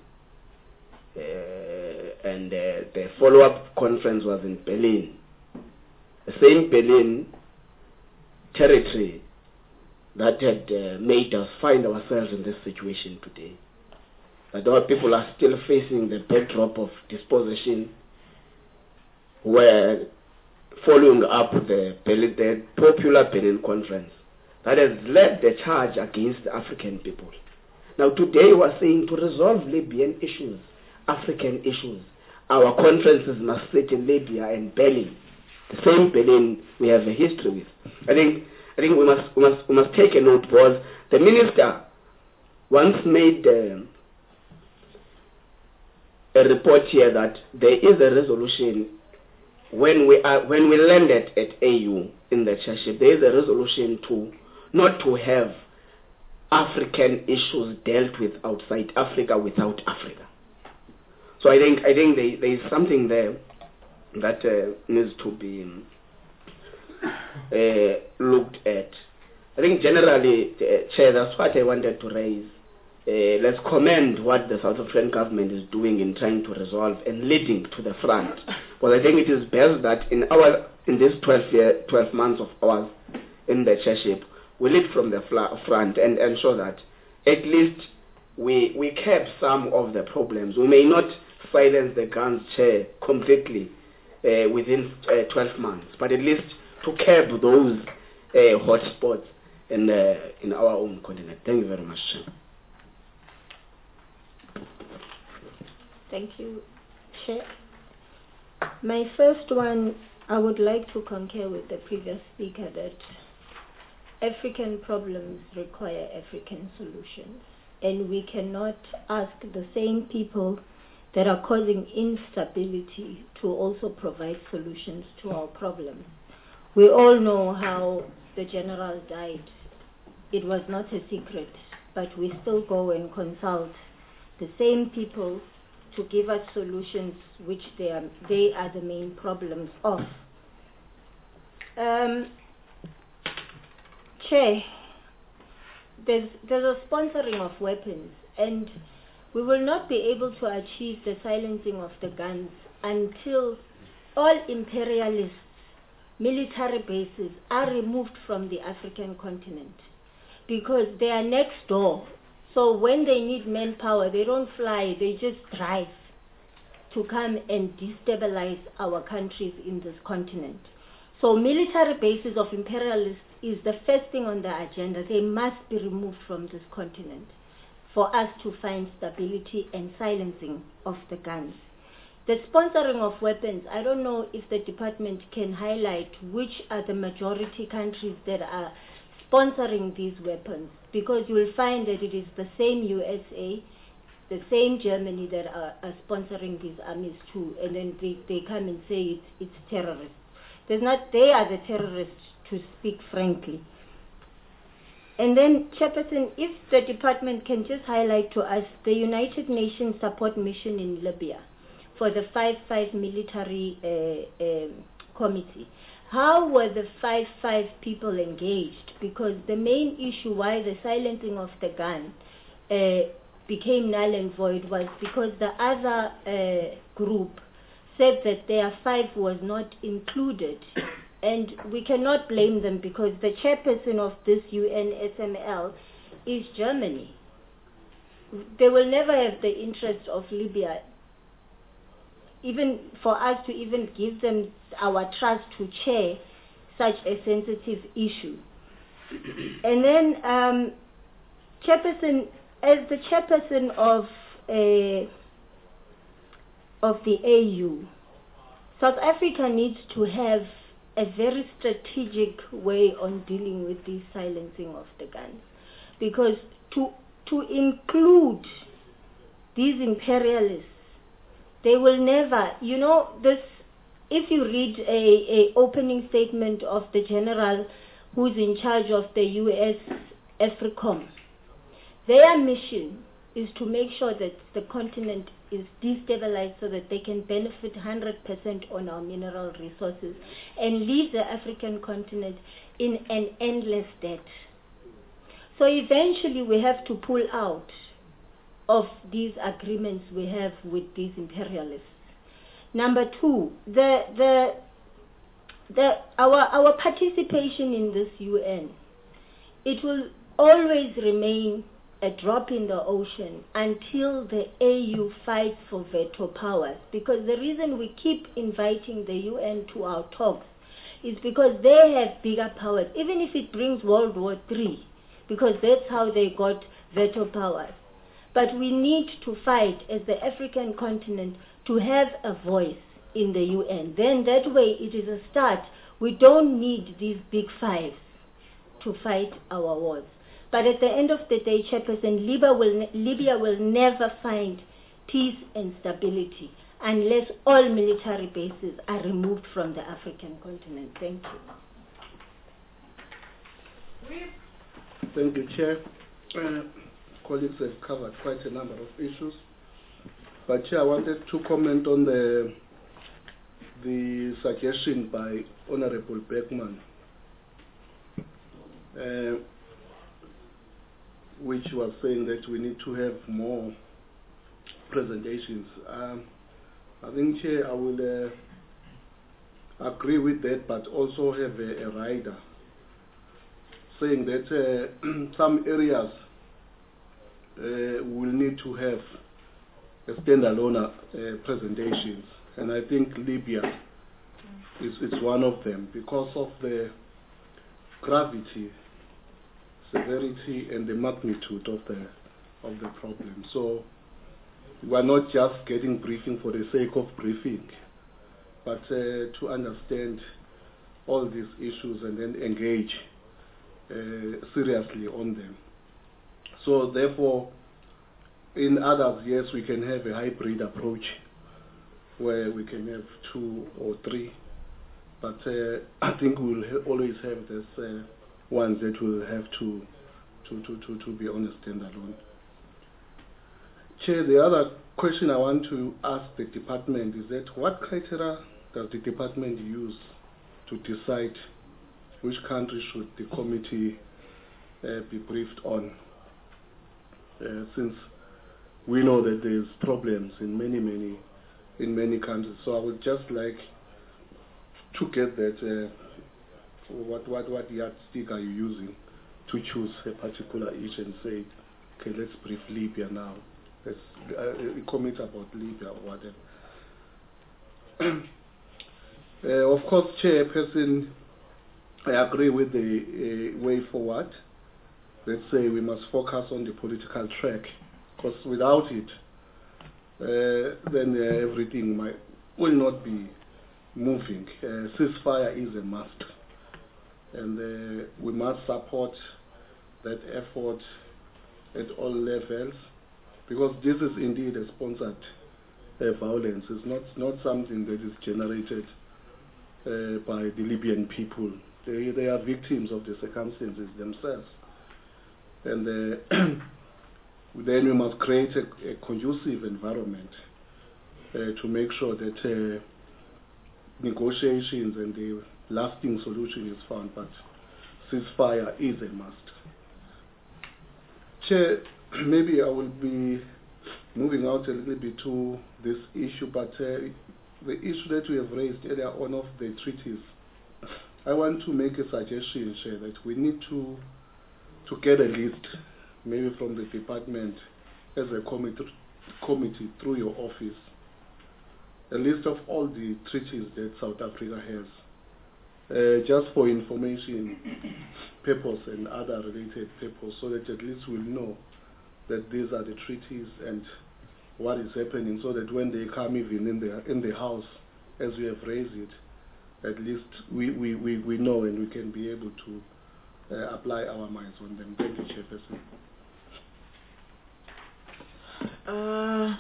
Uh, and uh, the follow-up conference was in Berlin. The same Berlin territory that had uh, made us find ourselves in this situation today. That our people are still facing the backdrop of dispossession, where following up the, Berlin, the popular Berlin conference that has led the charge against the African people. Now today we are saying to resolve Libyan issues, African issues, our conferences must sit in Libya and Berlin. The same Berlin we have a history with. I think I think we must we must we must take a note, because the minister once made uh, a report here that there is a resolution when we are when we landed at A U in the chairship. There is a resolution to not to have African issues dealt with outside Africa without Africa. So I think I think there, there is something there that uh, needs to be uh, looked at. I think generally, uh, Chair, that's what I wanted to raise. Uh, let's commend what the South African government is doing in trying to resolve and leading to the front. But I think it is best that in our in this twelve year, twelve months of ours in the chairship, we lead from the front and ensure that at least we we curb some of the problems. We may not silence the guns, Chair, completely uh, within uh, twelve months, but at least to curb those uh, hotspots in uh, in our own continent. Thank you very much, Chair. Thank you, Chair. My first one, I would like to concur with the previous speaker that African problems require African solutions, and we cannot ask the same people that are causing instability to also provide solutions to our problems. We all know how the general died. It was not a secret, but we still go and consult the same people to give us solutions which they are, they are the main problems of. Um, Chair, there's, there's a sponsoring of weapons, and we will not be able to achieve the silencing of the guns until all imperialist military bases are removed from the African continent, because they are next door. So when they need manpower, they don't fly, they just drive to come and destabilize our countries in this continent. So military bases of imperialists is the first thing on the agenda. They must be removed from this continent for us to find stability and silencing of the guns. The sponsoring of weapons, I don't know if the department can highlight which are the majority countries that are sponsoring these weapons, because you will find that it is the same U S A, the same Germany that are, are sponsoring these armies too, and then they, they come and say it's, it's terrorists. There's not, they are the terrorists, to speak frankly. And then, Chairperson, if the department can just highlight to us the United Nations support mission in Libya for the five five military uh, uh, committee. How were the five five people engaged? Because the main issue why the silencing of the gun uh, became null and void was because the other uh, group said that their five was not included. And we cannot blame them because the chairperson of this U N S M L is Germany. They will never have the interest of Libya, even for us to even give them our trust to chair such a sensitive issue. And then, um, chairperson, as the chairperson of uh, of the A U, South Africa needs to have a very strategic way on dealing with the silencing of the guns, because to to include these imperialists, they will never, you know, this. If you read a, a opening statement of the general who's in charge of the U S AFRICOM, their mission is to make sure that the continent is destabilized so that they can benefit one hundred percent on our mineral resources and leave the African continent in an endless debt. So eventually we have to pull out of these agreements we have with these imperialists. Number two, the the the our our participation in this U N, it will always remain a drop in the ocean until the A U fights for veto powers. Because the reason we keep inviting the U N to our talks is because they have bigger powers, even if it brings World War Three, because that's how they got veto powers. But we need to fight as the African continent to have a voice in the U N. Then that way it is a start. We don't need these big fives to fight our wars. But at the end of the day, Chairperson, Libya will, ne- Libya will never find peace and stability unless all military bases are removed from the African continent. Thank you. Thank you, Chair. Uh, colleagues have covered quite a number of issues. But Chair, I wanted to comment on the the suggestion by Honorable Beckman, uh, which was saying that we need to have more presentations. Um, I think, Chair, I will uh, agree with that, but also have a, a rider saying that uh, some areas uh, will need to have a standalone uh, presentations, and I think Libya is, is one of them because of the gravity, severity, and the magnitude of the of the problem. So we are not just getting briefing for the sake of briefing, but uh, to understand all these issues and then engage uh, seriously on them. So therefore, in others, yes, we can have a hybrid approach where we can have two or three, but uh, I think we'll ha- always have this uh, ones that will have to to, to, to, to be on a standalone. Chair, the other question I want to ask the department is that what criteria does the department use to decide which country should the committee uh, be briefed on? Uh, since we know that there's problems in many, many, in many countries. So I would just like to get that, uh, what, what, what yardstick are you using to choose a particular issue and say, okay, let's brief Libya now. Let's uh, commit about Libya or whatever. uh, of course, Chairperson, I agree with the uh, way forward. Let's say we must focus on the political track, because without it, uh, then uh, everything might, will not be moving. Uh, ceasefire is a must, and uh, we must support that effort at all levels, because this is indeed a sponsored uh, violence. It's not, not something that is generated uh, by the Libyan people. They, they are victims of the circumstances themselves. and uh, then we must create a, a conducive environment uh, to make sure that uh, negotiations and the lasting solution is found, but ceasefire is a must. Chair, maybe I will be moving out a little bit to this issue, but uh, the issue that we have raised earlier on of the treaties, I want to make a suggestion, Chair, that we need to to get a list, maybe from the department as a committee, committee through your office, a list of all the treaties that South Africa has, uh, just for information purpose and other related purpose, so that at least we'll know that these are the treaties and what is happening, so that when they come even in the in the house, as we have raised it, at least we, we, we, we know and we can be able to uh, apply our minds on them. Thank you, Chairperson. Uh,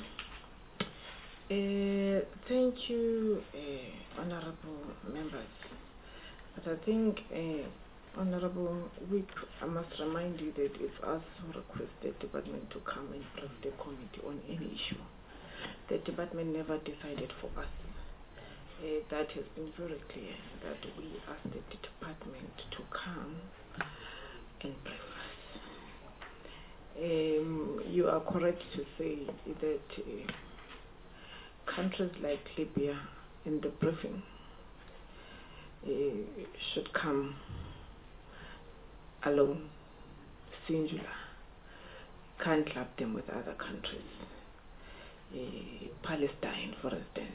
uh, thank you, uh, honorable members. But I think, uh, Honorable Wick, I must remind you that it's us who request the department to come and brief the committee on any issue. The department never decided for us. Uh, that has been very clear, that we asked the department to come and brief us. Um, you are correct to say that uh, countries like Libya in the briefing uh, should come alone, singular, can't club them with other countries. Uh, Palestine, for instance,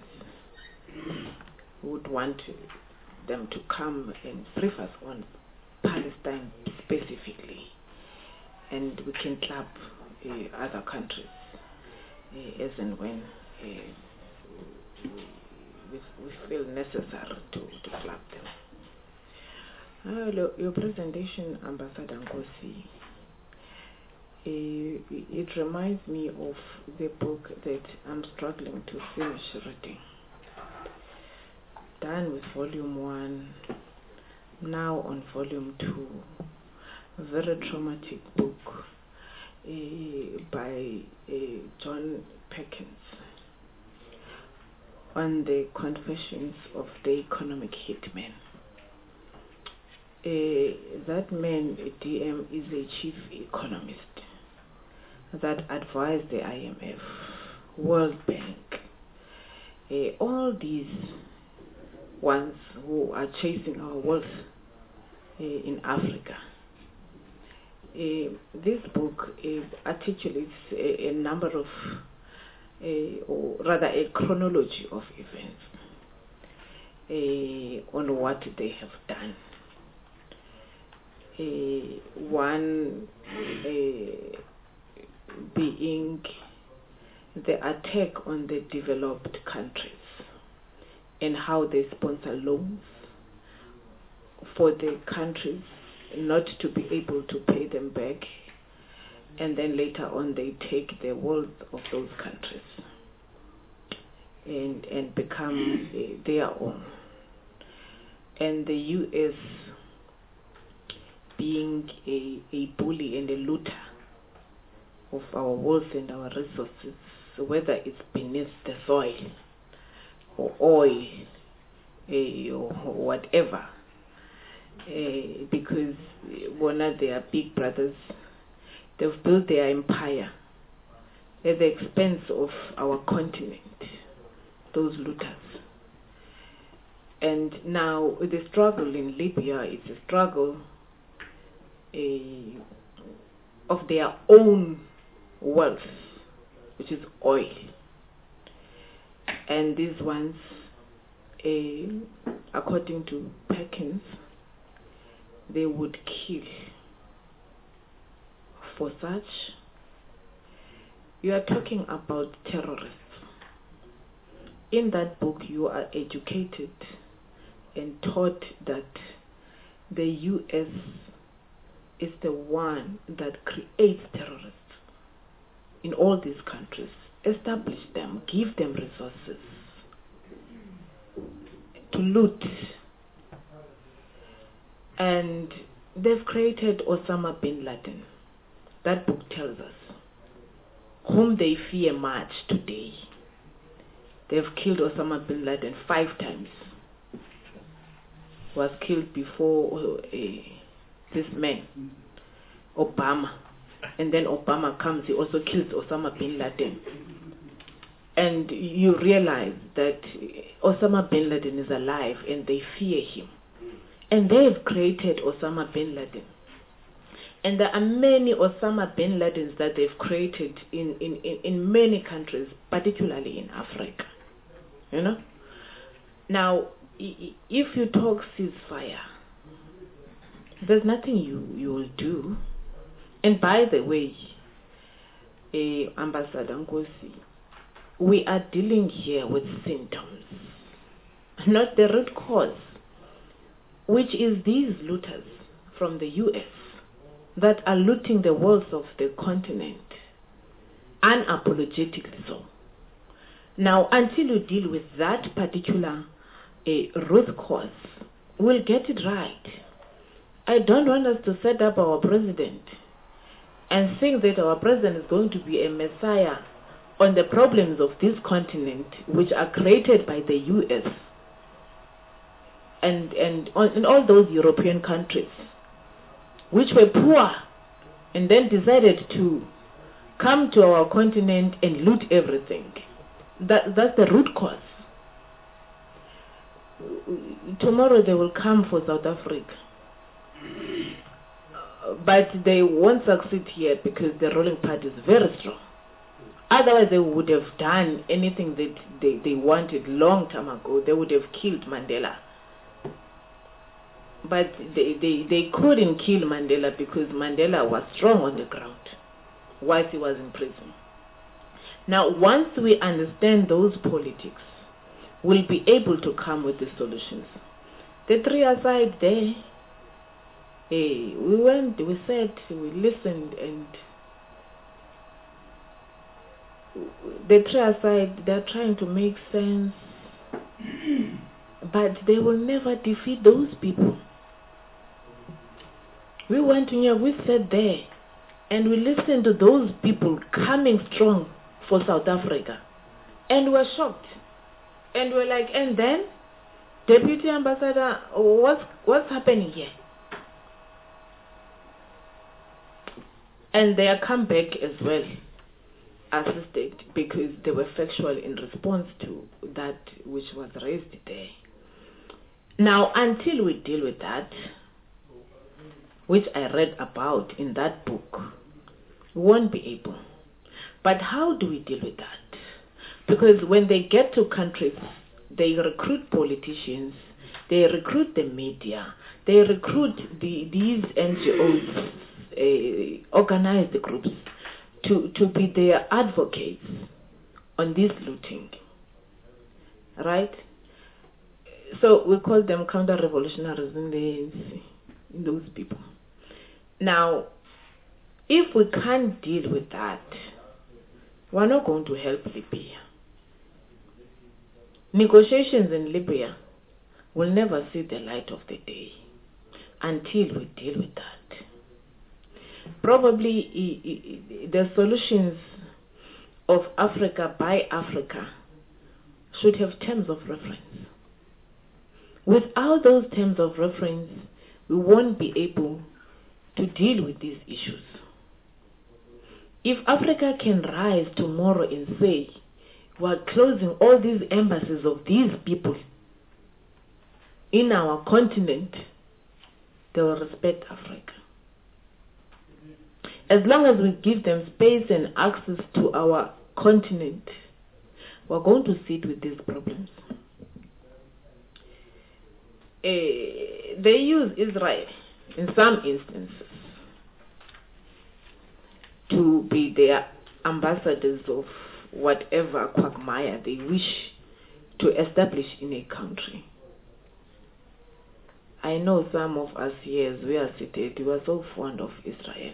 would want to, them to come and brief us on Palestine specifically, and we can club uh, other countries uh, as and when uh, we, we feel necessary to, to club them. Uh, lo, your presentation, Ambassador Nkosi, uh, it reminds me of the book that I'm struggling to finish reading. Done with volume one, now on volume two. A very traumatic book uh, by uh, John Perkins on the confessions of the economic hitman. Uh, that man, D M, is a chief economist that advised the I M F, World Bank, uh, all these ones who are chasing our wealth uh, in Africa. Uh, this book uh, articulates a, a number of, uh, or rather a chronology of events uh, on what they have done. Uh, one uh, being the attack on the developed countries and how they sponsor loans for the countries not to be able to pay them back, and then later on they take the wealth of those countries and and become uh, their own. And the U S being a, a bully and a looter of our wealth and our resources, whether it's beneath the soil or oil uh, or whatever, uh, because one of their big brothers, they've built their empire at the expense of our continent, those looters. And now the struggle in Libya is a struggle uh, of their own wealth, which is oil. And these ones, uh, according to Perkins, they would kill. For such, you are talking about terrorists. In that book, you are educated and taught that the U S is the one that creates terrorists in all these countries, establish them, give them resources to loot. And they've created Osama bin Laden. that book tells us, whom they fear much today. They've killed Osama bin Laden five times. Was killed before uh, this man, Obama. And then Obama comes, he also kills Osama bin Laden. And you realize that Osama bin Laden is alive and they fear him. And they've created Osama bin Laden. And there are many Osama bin Ladens that they've created in, in, in, in many countries, particularly in Africa. You know? Now, if you talk ceasefire, there's nothing you, you will do. And by the way, uh, Ambassador Nkosi, we are dealing here with symptoms, not the root cause, which is these looters from the U S that are looting the wealth of the continent, unapologetically so. Now, until you deal with that particular uh, root cause, we'll get it right. I don't want us to set up our president and think that our president is going to be a messiah on the problems of this continent, which are created by the U S and and on, in all those European countries, which were poor and then decided to come to our continent and loot everything. That that's the root cause. Tomorrow they will come for South Africa, but they won't succeed here because the ruling party is very strong. Otherwise, they would have done anything that they, they wanted long time ago. They would have killed Mandela. But they, they, they couldn't kill Mandela because Mandela was strong on the ground whilst he was in prison. Now, once we understand those politics, we'll be able to come with the solutions. The three aside there, hey, we went, we said, we listened, and the three aside, they're trying to make sense, but they will never defeat those people. We went to here, we sat there, and we listened to those people coming strong for South Africa, and we're shocked, and we're like, and then, Deputy Ambassador, what's what's happening here? And they are come back as well, assisted, because they were factual in response to that which was raised there. Now, until we deal with that, which I read about in that book, we won't be able. But how do we deal with that? Because when they get to countries, they recruit politicians, they recruit the media, they recruit the, these N G Os, uh, organized groups, to, to be their advocates on this looting. Right? So we call them counter-revolutionaries in, the, in those people. Now, if we can't deal with that, we're not going to help Libya. Negotiations in Libya will never see the light of the day until we deal with that. Probably i- i- the solutions of Africa by Africa should have terms of reference. Without those terms of reference, we won't be able to deal with these issues. If Africa can rise tomorrow and say, we're closing all these embassies of these people in our continent, they will respect Africa. As long as we give them space and access to our continent, we're going to sit with these problems. Uh, they use Israel in some instances to be their ambassadors of whatever quagmire they wish to establish in a country. I know some of us here, we are seated, we are so fond of Israel.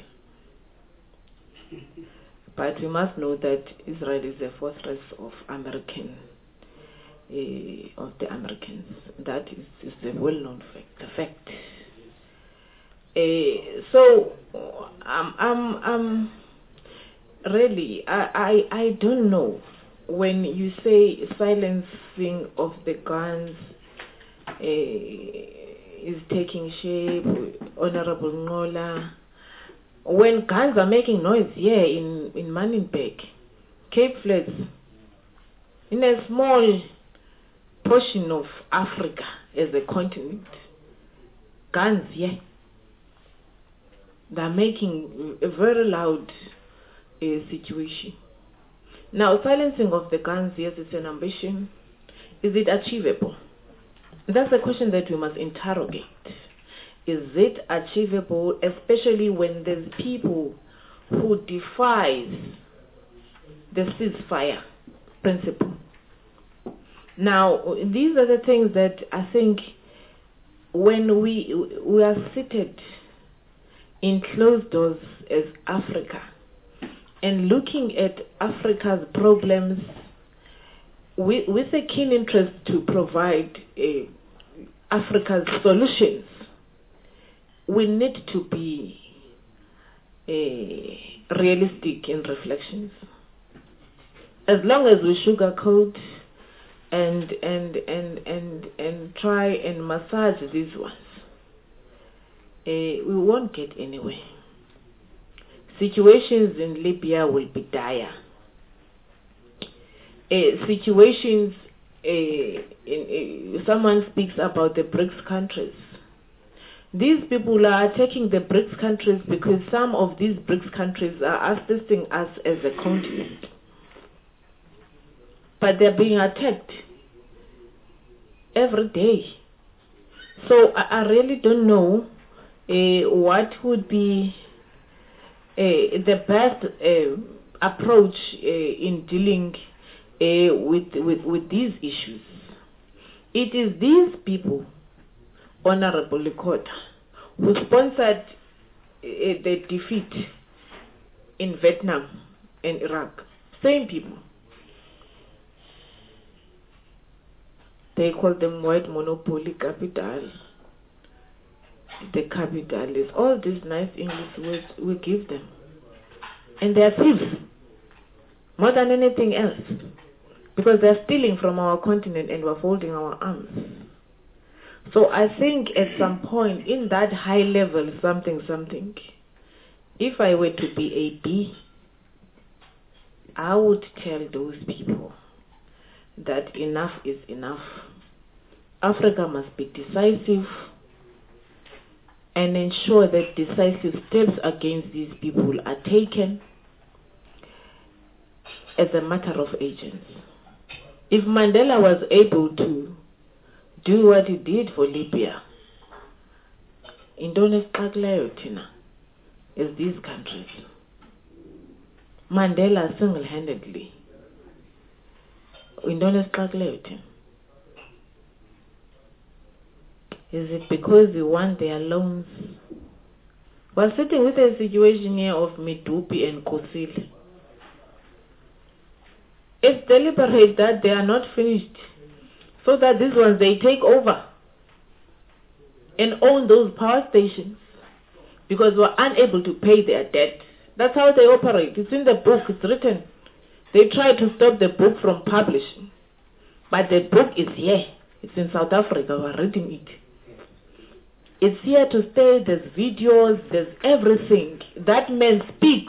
But we must know that Israel is a fortress of American, uh, of the Americans. That is, is a well-known fact. A fact. Uh, so um, um, um, really, I, I, I don't know. When you say silencing of the guns uh, is taking shape, Honorable Ngola, when guns are making noise here in, in Manenberg, Cape Flats, in a small portion of Africa as a continent, guns here, they're making a very loud uh, situation. Now, silencing of the guns, yes, it's an ambition. Is it achievable? That's a question that we must interrogate. Is it achievable, especially when there's people who defies the ceasefire principle? Now, these are the things that I think when we we are seated in closed doors as Africa and looking at Africa's problems with, with a keen interest to provide uh, Africa's solutions, we need to be uh, realistic in reflections. As long as we sugarcoat and and and and and try and massage these ones, uh, we won't get anywhere. Situations in Libya will be dire. Uh, situations, uh, in, uh, someone speaks about the BRICS countries. These people are attacking the BRICS countries because some of these BRICS countries are assisting us as a continent. But they're being attacked every day. So I, I really don't know uh, what would be uh, the best uh, approach uh, in dealing uh, with, with, with these issues. It is these people, Honorable Lekota, who sponsored uh, the defeat in Vietnam and Iraq. Same people. They call them white monopoly capital. The capitalists. All these nice English words we give them. And they are thieves. More than anything else. Because they are stealing from our continent and we're folding our arms. So I think at some point in that high level something something, if I were to be a B, I would tell those people that enough is enough. Africa must be decisive and ensure that decisive steps against these people are taken as a matter of agents. If Mandela was able to do what he did for Libya, indone siqakileyo thina as these countries. Mandela single-handedly. Indone siqakileyo thina. Is it because we want their loans? We're sitting with a situation here of Medupi and Kusile. It's deliberate that they are not finished, so that these ones, they take over and own those power stations because we're unable to pay their debt. That's how they operate. It's in the book, it's written. They try to stop the book from publishing, but the book is here. It's in South Africa, we're reading it. It's here to stay, there's videos, there's everything. That man speaks.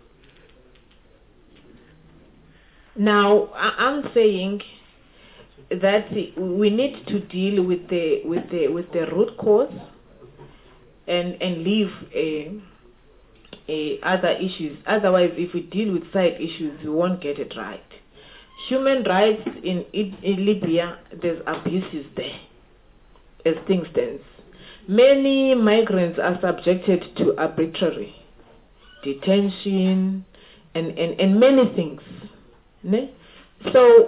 Now, I'm saying that we need to deal with the with the with the root cause and and leave a, a other issues. Otherwise, if we deal with side issues, we won't get it right. Human rights in, in, in Libya, there's abuses there, as things stand. Many migrants are subjected to arbitrary detention and, and, and many things. Ne? So,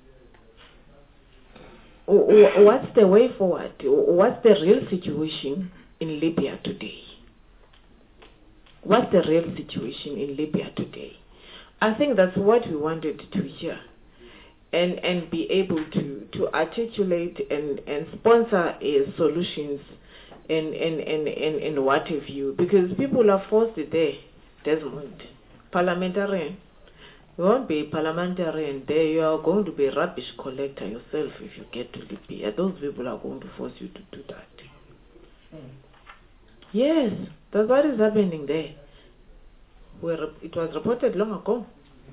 what's the way forward? What's the real situation in Libya today? What's the real situation in Libya today? I think that's what we wanted to hear and, and be able to, to articulate and, and sponsor uh, solutions uh, and, and, and, and, and what have you, because people are forced there, Desmond. Parliamentarian. You won't be a parliamentarian there, you are going to be a rubbish collector yourself if you get to Libya. Those people are going to force you to do that. Mm. Yes, that's what is happening there. Where it was reported long ago.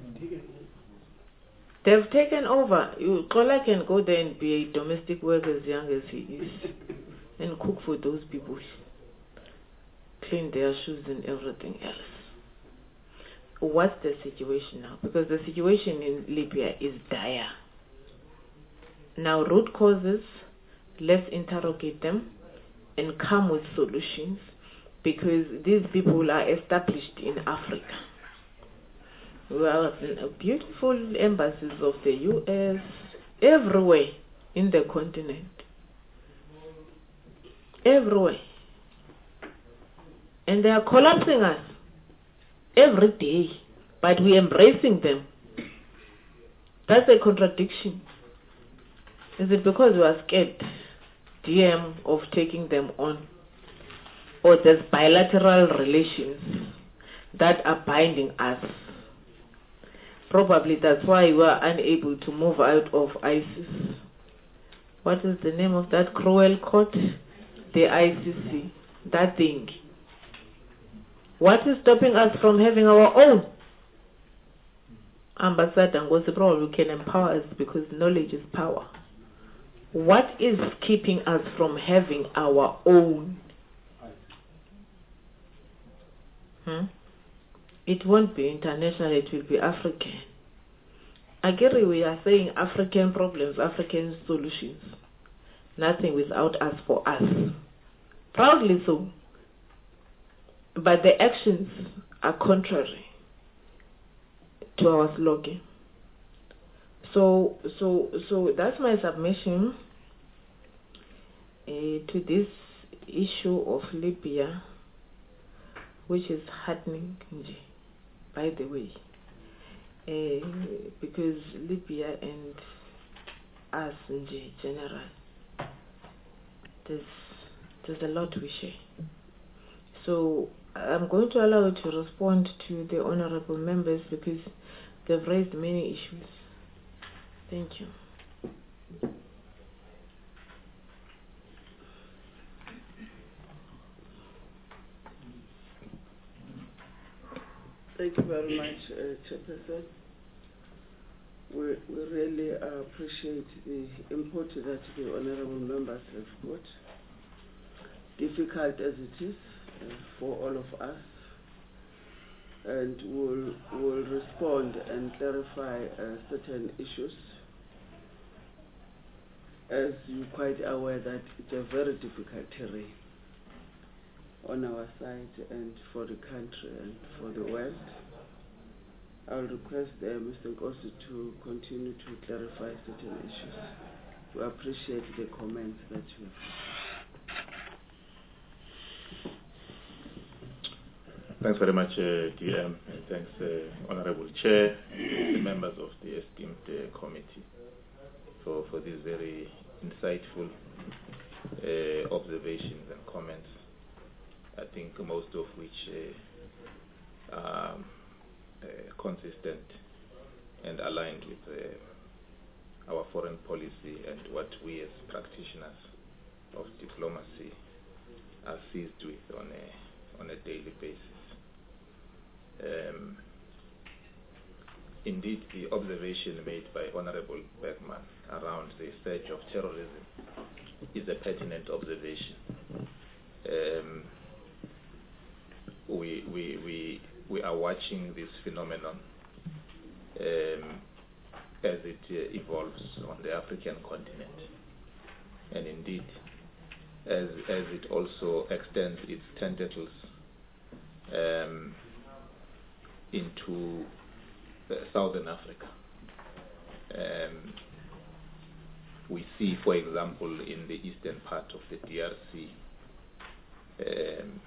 They've taken over. You, Kola can go there and be a domestic worker as young as he is and cook for those people, clean their shoes and everything else. What's the situation now? Because the situation in Libya is dire. Now, root causes, let's interrogate them and come with solutions, because these people are established in Africa. We have beautiful embassies of the U S everywhere in the continent. Everywhere. And they are collapsing us every day, but we're embracing them. That's a contradiction. Is it because we are scared, D M, of taking them on? Or there's bilateral relations that are binding us? Probably that's why we are unable to move out of ISIS. What is the name of that cruel court? The I C C. That thing. What is stopping us from having our own? Ambassador Ngozi probably can empower us, because knowledge is power. What is keeping us from having our own? Hmm? It won't be international, it will be African. Again, we are saying African problems, African solutions. Nothing without us for us. Proudly so. But the actions are contrary to our slogan. So, so, so that's my submission uh, to this issue of Libya, which is heartening, by the way, uh, because Libya and us in general, there's there's a lot we share. So I'm going to allow you to respond to the honorable members, because they've raised many issues. Thank you. Thank you very much, uh, Chairperson. We, we really uh, appreciate the input that the honorable members have put. Difficult as it is uh, for all of us, and we'll, we'll respond and clarify uh, certain issues. As you're quite aware that it's a very difficult terrain on our side and for the country and for the world. I'll request uh, Mister Nkosi to continue to clarify certain issues. We appreciate the comments that you have. Thanks very much, uh, D M, and thanks, uh, Honorable Chair, the members of the esteemed uh, committee, for, for these very insightful uh, observations and comments. I think most of which uh, are uh, consistent and aligned with uh, our foreign policy and what we as practitioners of diplomacy are seized with on a, on a daily basis. Um, indeed, the observation made by Honorable Bergman around the surge of terrorism is a pertinent observation. Um, we, we, we, we are watching this phenomenon um, as it uh, evolves on the African continent, and indeed as, as it also extends its tentacles um, into uh, Southern Africa. Um, we see, for example, in the eastern part of the D R C, um,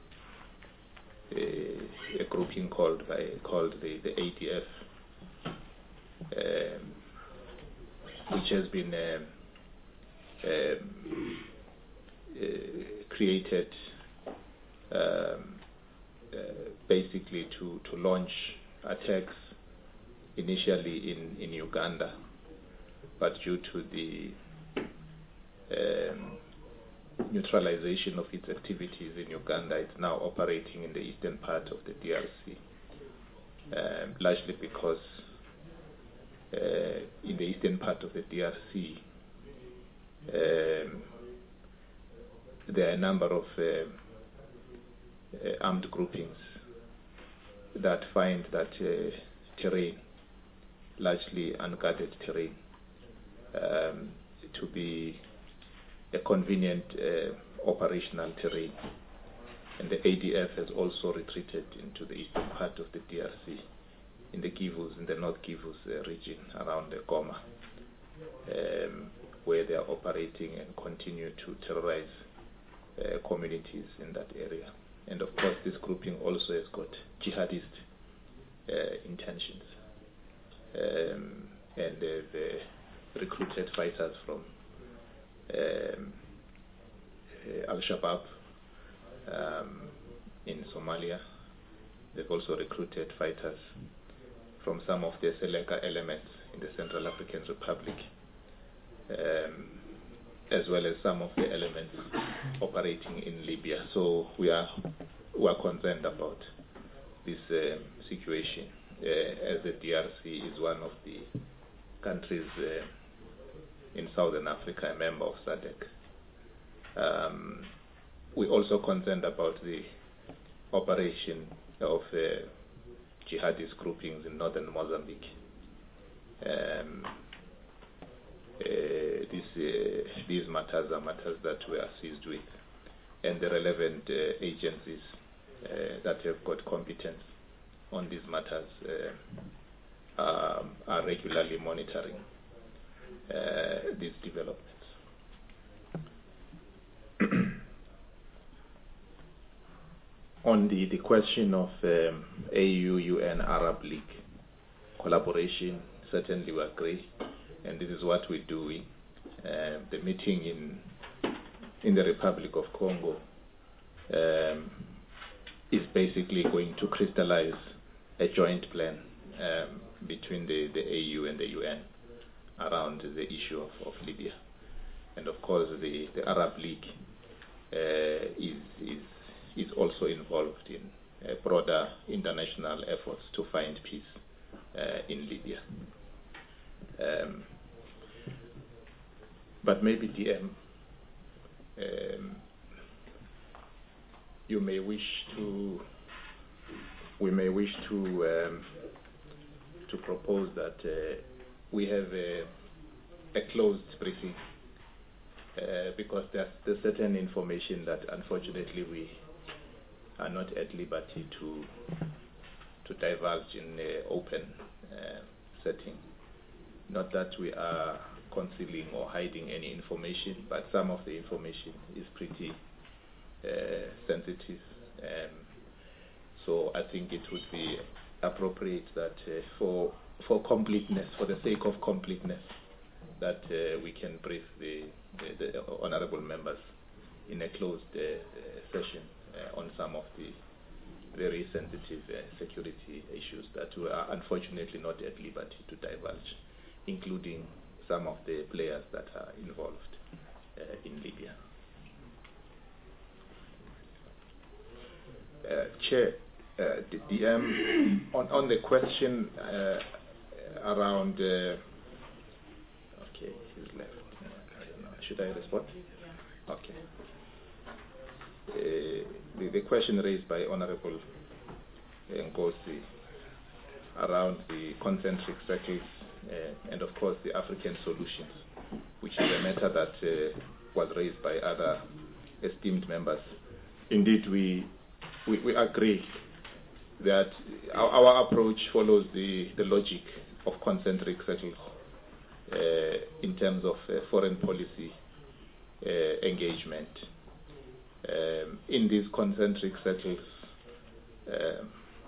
a, a grouping called by called the, the A D F, um, which has been um, um, uh, created um, uh, basically to, to launch attacks initially in, in Uganda, but due to the um, neutralization of its activities in Uganda, it's now operating in the eastern part of the D R C, um, largely because uh, in the eastern part of the D R C um, there are a number of uh, uh, armed groupings that find that uh, terrain, largely unguarded terrain, um, to be a convenient uh, operational terrain. And the A D F has also retreated into the eastern part of the D R C, in the Kivus, in the North Kivus uh, region around the Goma, um, where they are operating and continue to terrorize uh, communities in that area. And of course, this grouping also has got jihadist uh, intentions. Um, and they've uh, recruited fighters from um, uh, Al-Shabaab um, in Somalia. They've also recruited fighters from some of the Seleka elements in the Central African Republic, um, as well as some of the elements operating in Libya. So we are we are concerned about this uh, situation, uh, as the D R C is one of the countries uh, in Southern Africa, a member of SADC. Um, we're also concerned about the operation of uh, jihadist groupings in northern Mozambique. Um, uh, this, uh, these matters are matters that we are seized with, and the relevant uh, agencies uh, that have got competence on these matters uh, um, are regularly monitoring uh, these developments. On the, the question of um, A U, U N, Arab League collaboration, certainly we agree, and this is what we're doing. Uh, the meeting in in the Republic of Congo um, is basically going to crystallize a joint plan um, between the, the A U and the U N around the issue of, of Libya. And of course, the, the Arab League uh, is, is is also involved in uh, broader international efforts to find peace uh, in Libya. Um, but maybe D M, um, you may wish to, we may wish to um, to propose that uh, we have a, a closed briefing uh, because there's, there's certain information that unfortunately we are not at liberty to to divulge in an open uh, setting. Not that we are concealing or hiding any information, but some of the information is pretty uh, sensitive. Um, so I think it would be appropriate that uh, for for completeness, for the sake of completeness, that uh, we can brief the, the, the honorable members in a closed uh, uh, session Uh, on some of the very sensitive uh, security issues that we are unfortunately not at liberty to divulge, including some of the players that are involved uh, in Libya. Uh, Chair, uh, the, the, um, on, on the question uh, around, uh, okay, he's left. I don't know. Should I respond? Okay. Uh, the, the question raised by Honorable Ngozi around the concentric circles uh, and of course the African solutions, which is a matter that uh, was raised by other esteemed members. Indeed, we we, we agree that our, our approach follows the, the logic of concentric circles uh, in terms of uh, foreign policy uh, engagement. Um, in these concentric circles, um,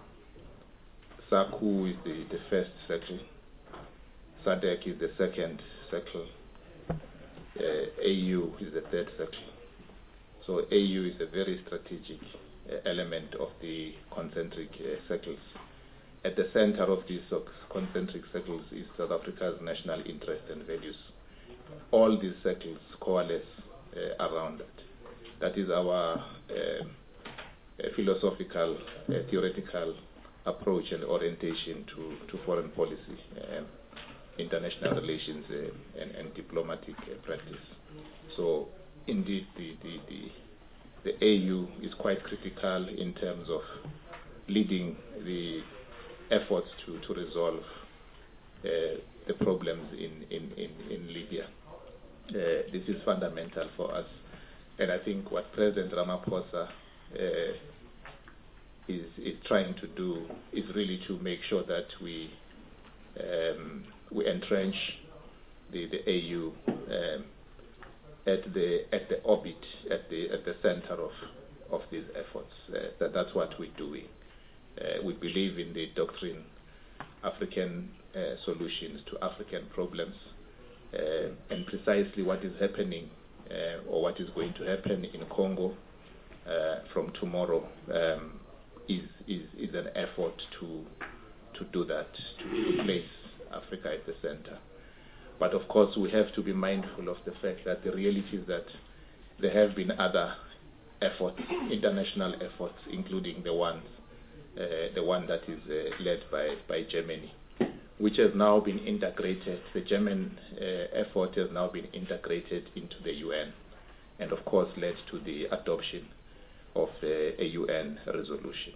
SACU is the, the first circle, SADC is the second circle, uh, A U is the third circle. So A U is a very strategic uh, element of the concentric uh, circles. At the center of these concentric circles is South Africa's national interest and values. All these circles coalesce uh, around that. That is our uh, uh, philosophical, uh, theoretical approach and orientation to, to foreign policy, uh, international relations, uh, and, and diplomatic uh, practice. So, indeed, the, the, the, the A U is quite critical in terms of leading the efforts to, to resolve uh, the problems in, in, in, in Libya. Uh, this is fundamental for us. And I think what President Ramaphosa uh, is, is trying to do is really to make sure that we um, we entrench the, the A U um, at the at the orbit, at the at the center of of these efforts. Uh, that that's what we're doing. Uh, we believe in the doctrine, African uh, solutions to African problems, uh, and precisely what is happening uh, or what is going to happen in Congo uh, from tomorrow um, is, is is an effort to to do that, to place Africa at the center. But of course, we have to be mindful of the fact that the reality is that there have been other efforts, international efforts, including the ones, uh, the one that is uh, led by, by Germany, which has now been integrated. The German uh, effort has now been integrated into the U N, and of course led to the adoption of uh, a U N resolution.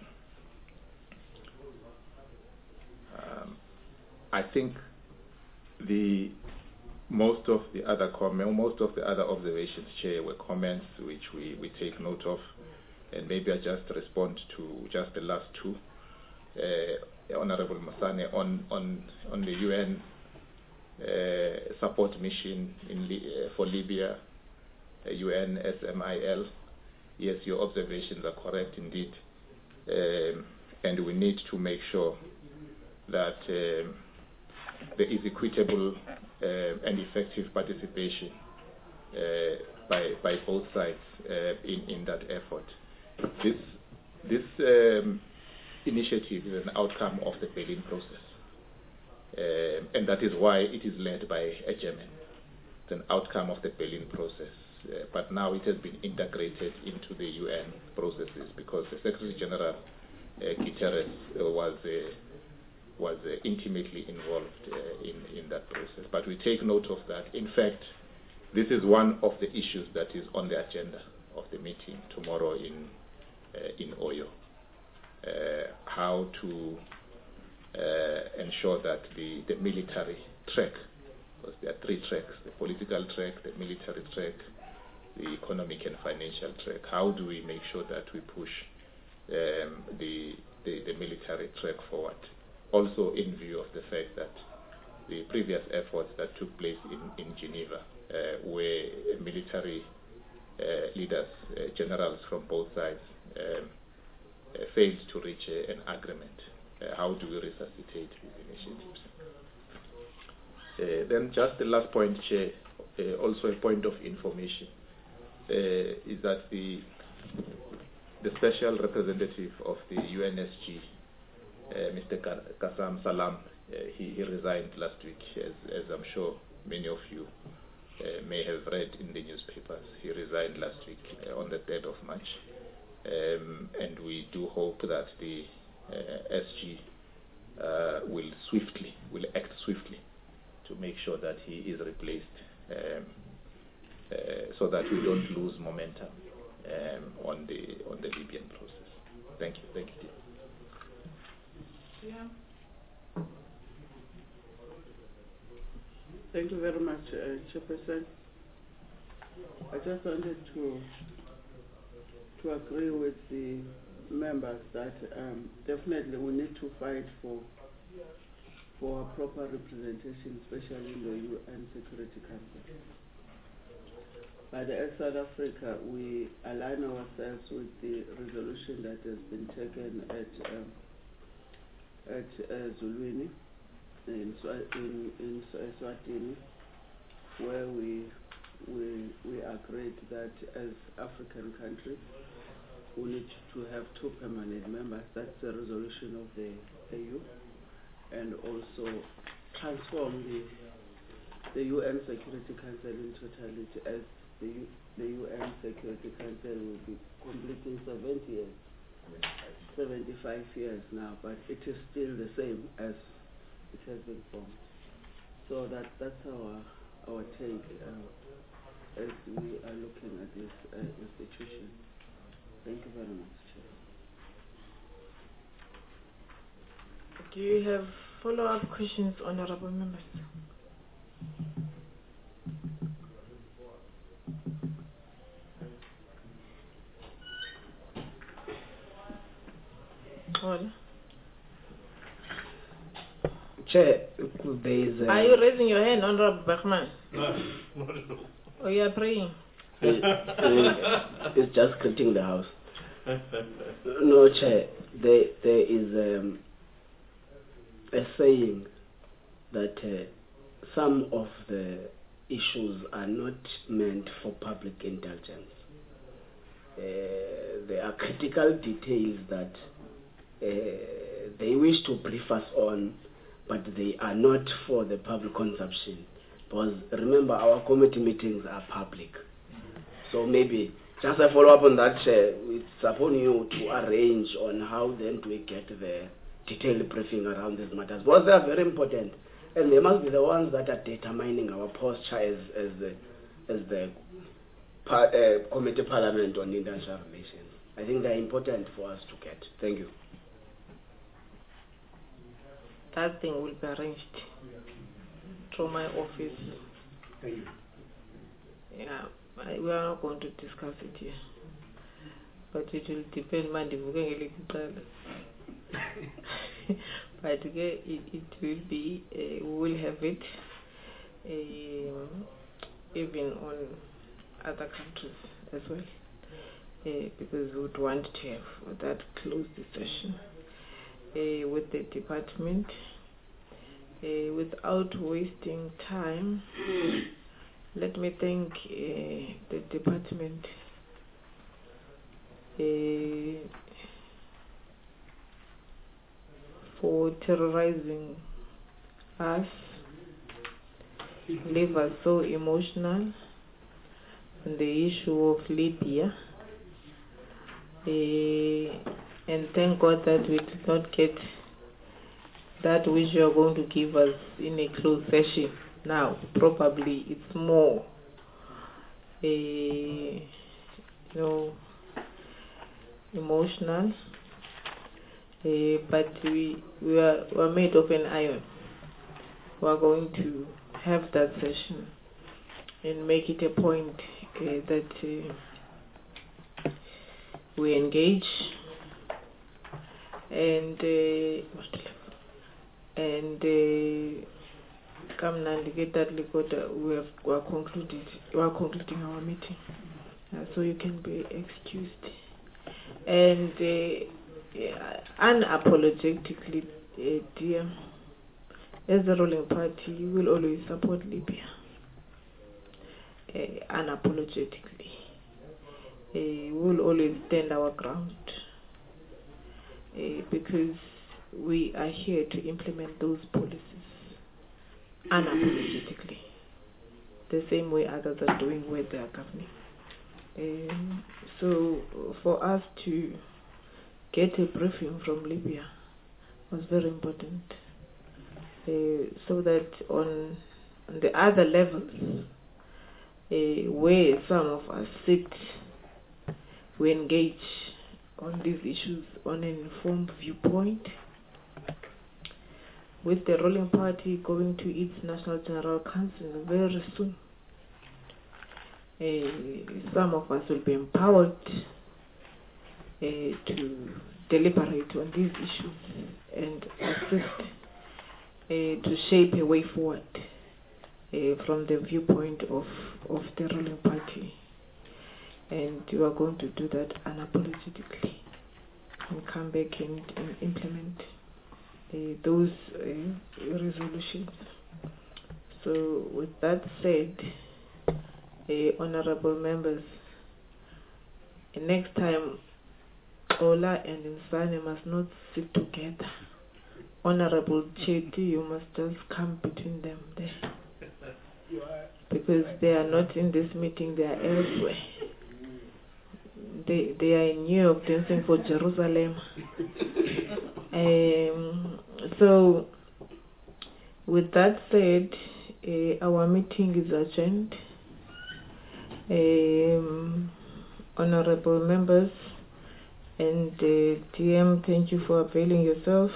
Um, I think the most of the other comment, most of the other observations, Chair, were comments which we, we take note of, and maybe I just respond to just the last two. Uh, Honorable Masane, on on on the U N uh, support mission in Li uh, for Libya, uh, U N S M I L. Yes, your observations are correct indeed, um, and we need to make sure that um, there is equitable uh, and effective participation uh, by by both sides uh, in in that effort. This this um, initiative is an outcome of the Berlin process, uh, and that is why it is led by a German. It's an outcome of the Berlin process, uh, but now it has been integrated into the U N processes because the Secretary General uh, Guterres uh, was. Uh, was uh, intimately involved uh, in, in that process. But we take note of that. In fact, this is one of the issues that is on the agenda of the meeting tomorrow in, uh, in Oyo. Uh, how to uh, ensure that the, the military track, because there are three tracks, the political track, the military track, the economic and financial track. How do we make sure that we push um, the, the, the military track forward? Also in view of the fact that the previous efforts that took place in, in Geneva, uh, where military uh, leaders, uh, generals from both sides, um, uh, failed to reach uh, an agreement. Uh, how do we resuscitate these initiatives? Uh, then just the last point, Chair, uh, also a point of information, uh, is that the, the special representative of the U N S G, Uh, Mister Kassam Salam, uh, he, he resigned last week, as, as I'm sure many of you uh, may have read in the newspapers. He resigned last week uh, on the third of March, um, and we do hope that the uh, S G uh, will swiftly, will act swiftly to make sure that he is replaced, um, uh, so that we don't lose momentum um, on the on the Libyan process. Thank you. Thank you. Yeah. Thank you very much, uh, Chairperson. I just wanted to to agree with the members that um, definitely we need to fight for for a proper representation, especially in the U N Security Council. But as South Africa, we align ourselves with the resolution that has been taken at um, at uh, Zuluini in, in, in Eswatini, where we we we agreed that as African countries, we need to have two permanent members. That's the resolution of the A U, and also transform the the U N Security Council in totality, as the U, the U N Security Council will be completing seventy years, seventy-five years now, but it is still the same as it has been formed. So that that's our our take uh, as we are looking at this uh, institution. Thank you very much, Chair. Do you have follow-up questions, honorable members? Order. Chair, there is. Are you raising your hand, Honorable Bergman? No, not at all. Or you are praying? It, it, it's just greeting the house. No, Chair, there, there is um, a saying that uh, some of the issues are not meant for public intelligence. Uh, there are critical details that uh, they wish to brief us on, but they are not for the public consumption. Because remember, our committee meetings are public. So maybe just a follow-up on that, uh, it's upon you to arrange on how then do we get the detailed briefing around these matters. Because they are very important. And they must be the ones that are determining our posture as, as the, as the par, uh, Committee Parliament on International Relations. I think they are important for us to get. Thank you. That thing will be arranged through my office. Thank you. Yeah, I, we are not going to discuss it here. But it will depend, man, if we can but okay, it, it will be, uh, we will have it uh, even on other countries as well, uh, because we would want to have that closed session uh, with the department. Uh, without wasting time, let me thank uh, the department uh, for terrorizing us, leave us so emotional on the issue of Libya, uh, and thank God that we did not get that which you are going to give us in a closed session. Now, probably it's more, uh, you know, emotional. Uh, but we we are, we are made of an iron. We are going to have that session and make it a point uh, that uh, we engage and uh, and uh, come and get that record. We have we are concluded. We are concluding our meeting, uh, so you can be excused and. Uh, Yeah, unapologetically, uh, dear, as the ruling party, you will always support Libya. Uh, unapologetically, uh, we will always stand our ground uh, because we are here to implement those policies unapologetically, the same way others are doing where they are governing. Um, so, for us to get a briefing from Libya was very important, uh, so that on, on the other levels uh, where some of us sit, we engage on these issues on an informed viewpoint, with the ruling party going to its National General Council very soon. Uh, some of us will be empowered Uh, to deliberate on these issues and assist uh, to shape a way forward uh, from the viewpoint of, of the ruling party. And you are going to do that unapologetically and come back and, and implement uh, those uh, resolutions. So with that said, uh, honorable members, next time, Ola and Nsane must not sit together. Honorable Cheti, you must just come between them there. Because they are not in this meeting, they are elsewhere. They, they are in New York dancing for Jerusalem. um, so, with that said, uh, our meeting is adjourned. Um, honorable members and uh, D M, thank you for availing yourself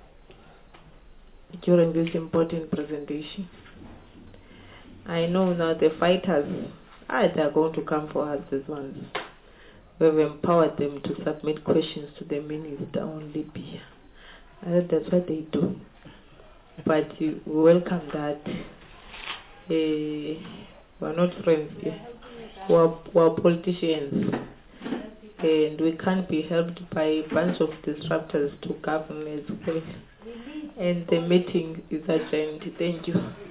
during this important presentation. I know now the fighters, ah, they are going to come for us this ones. We have empowered them to submit questions to the minister on Libya. I think that's what they do. But uh, we welcome that. Uh, we are not friends here. We are, we are politicians. And we can't be helped by a bunch of disruptors to govern as well. And the meeting is adjourned. Thank you.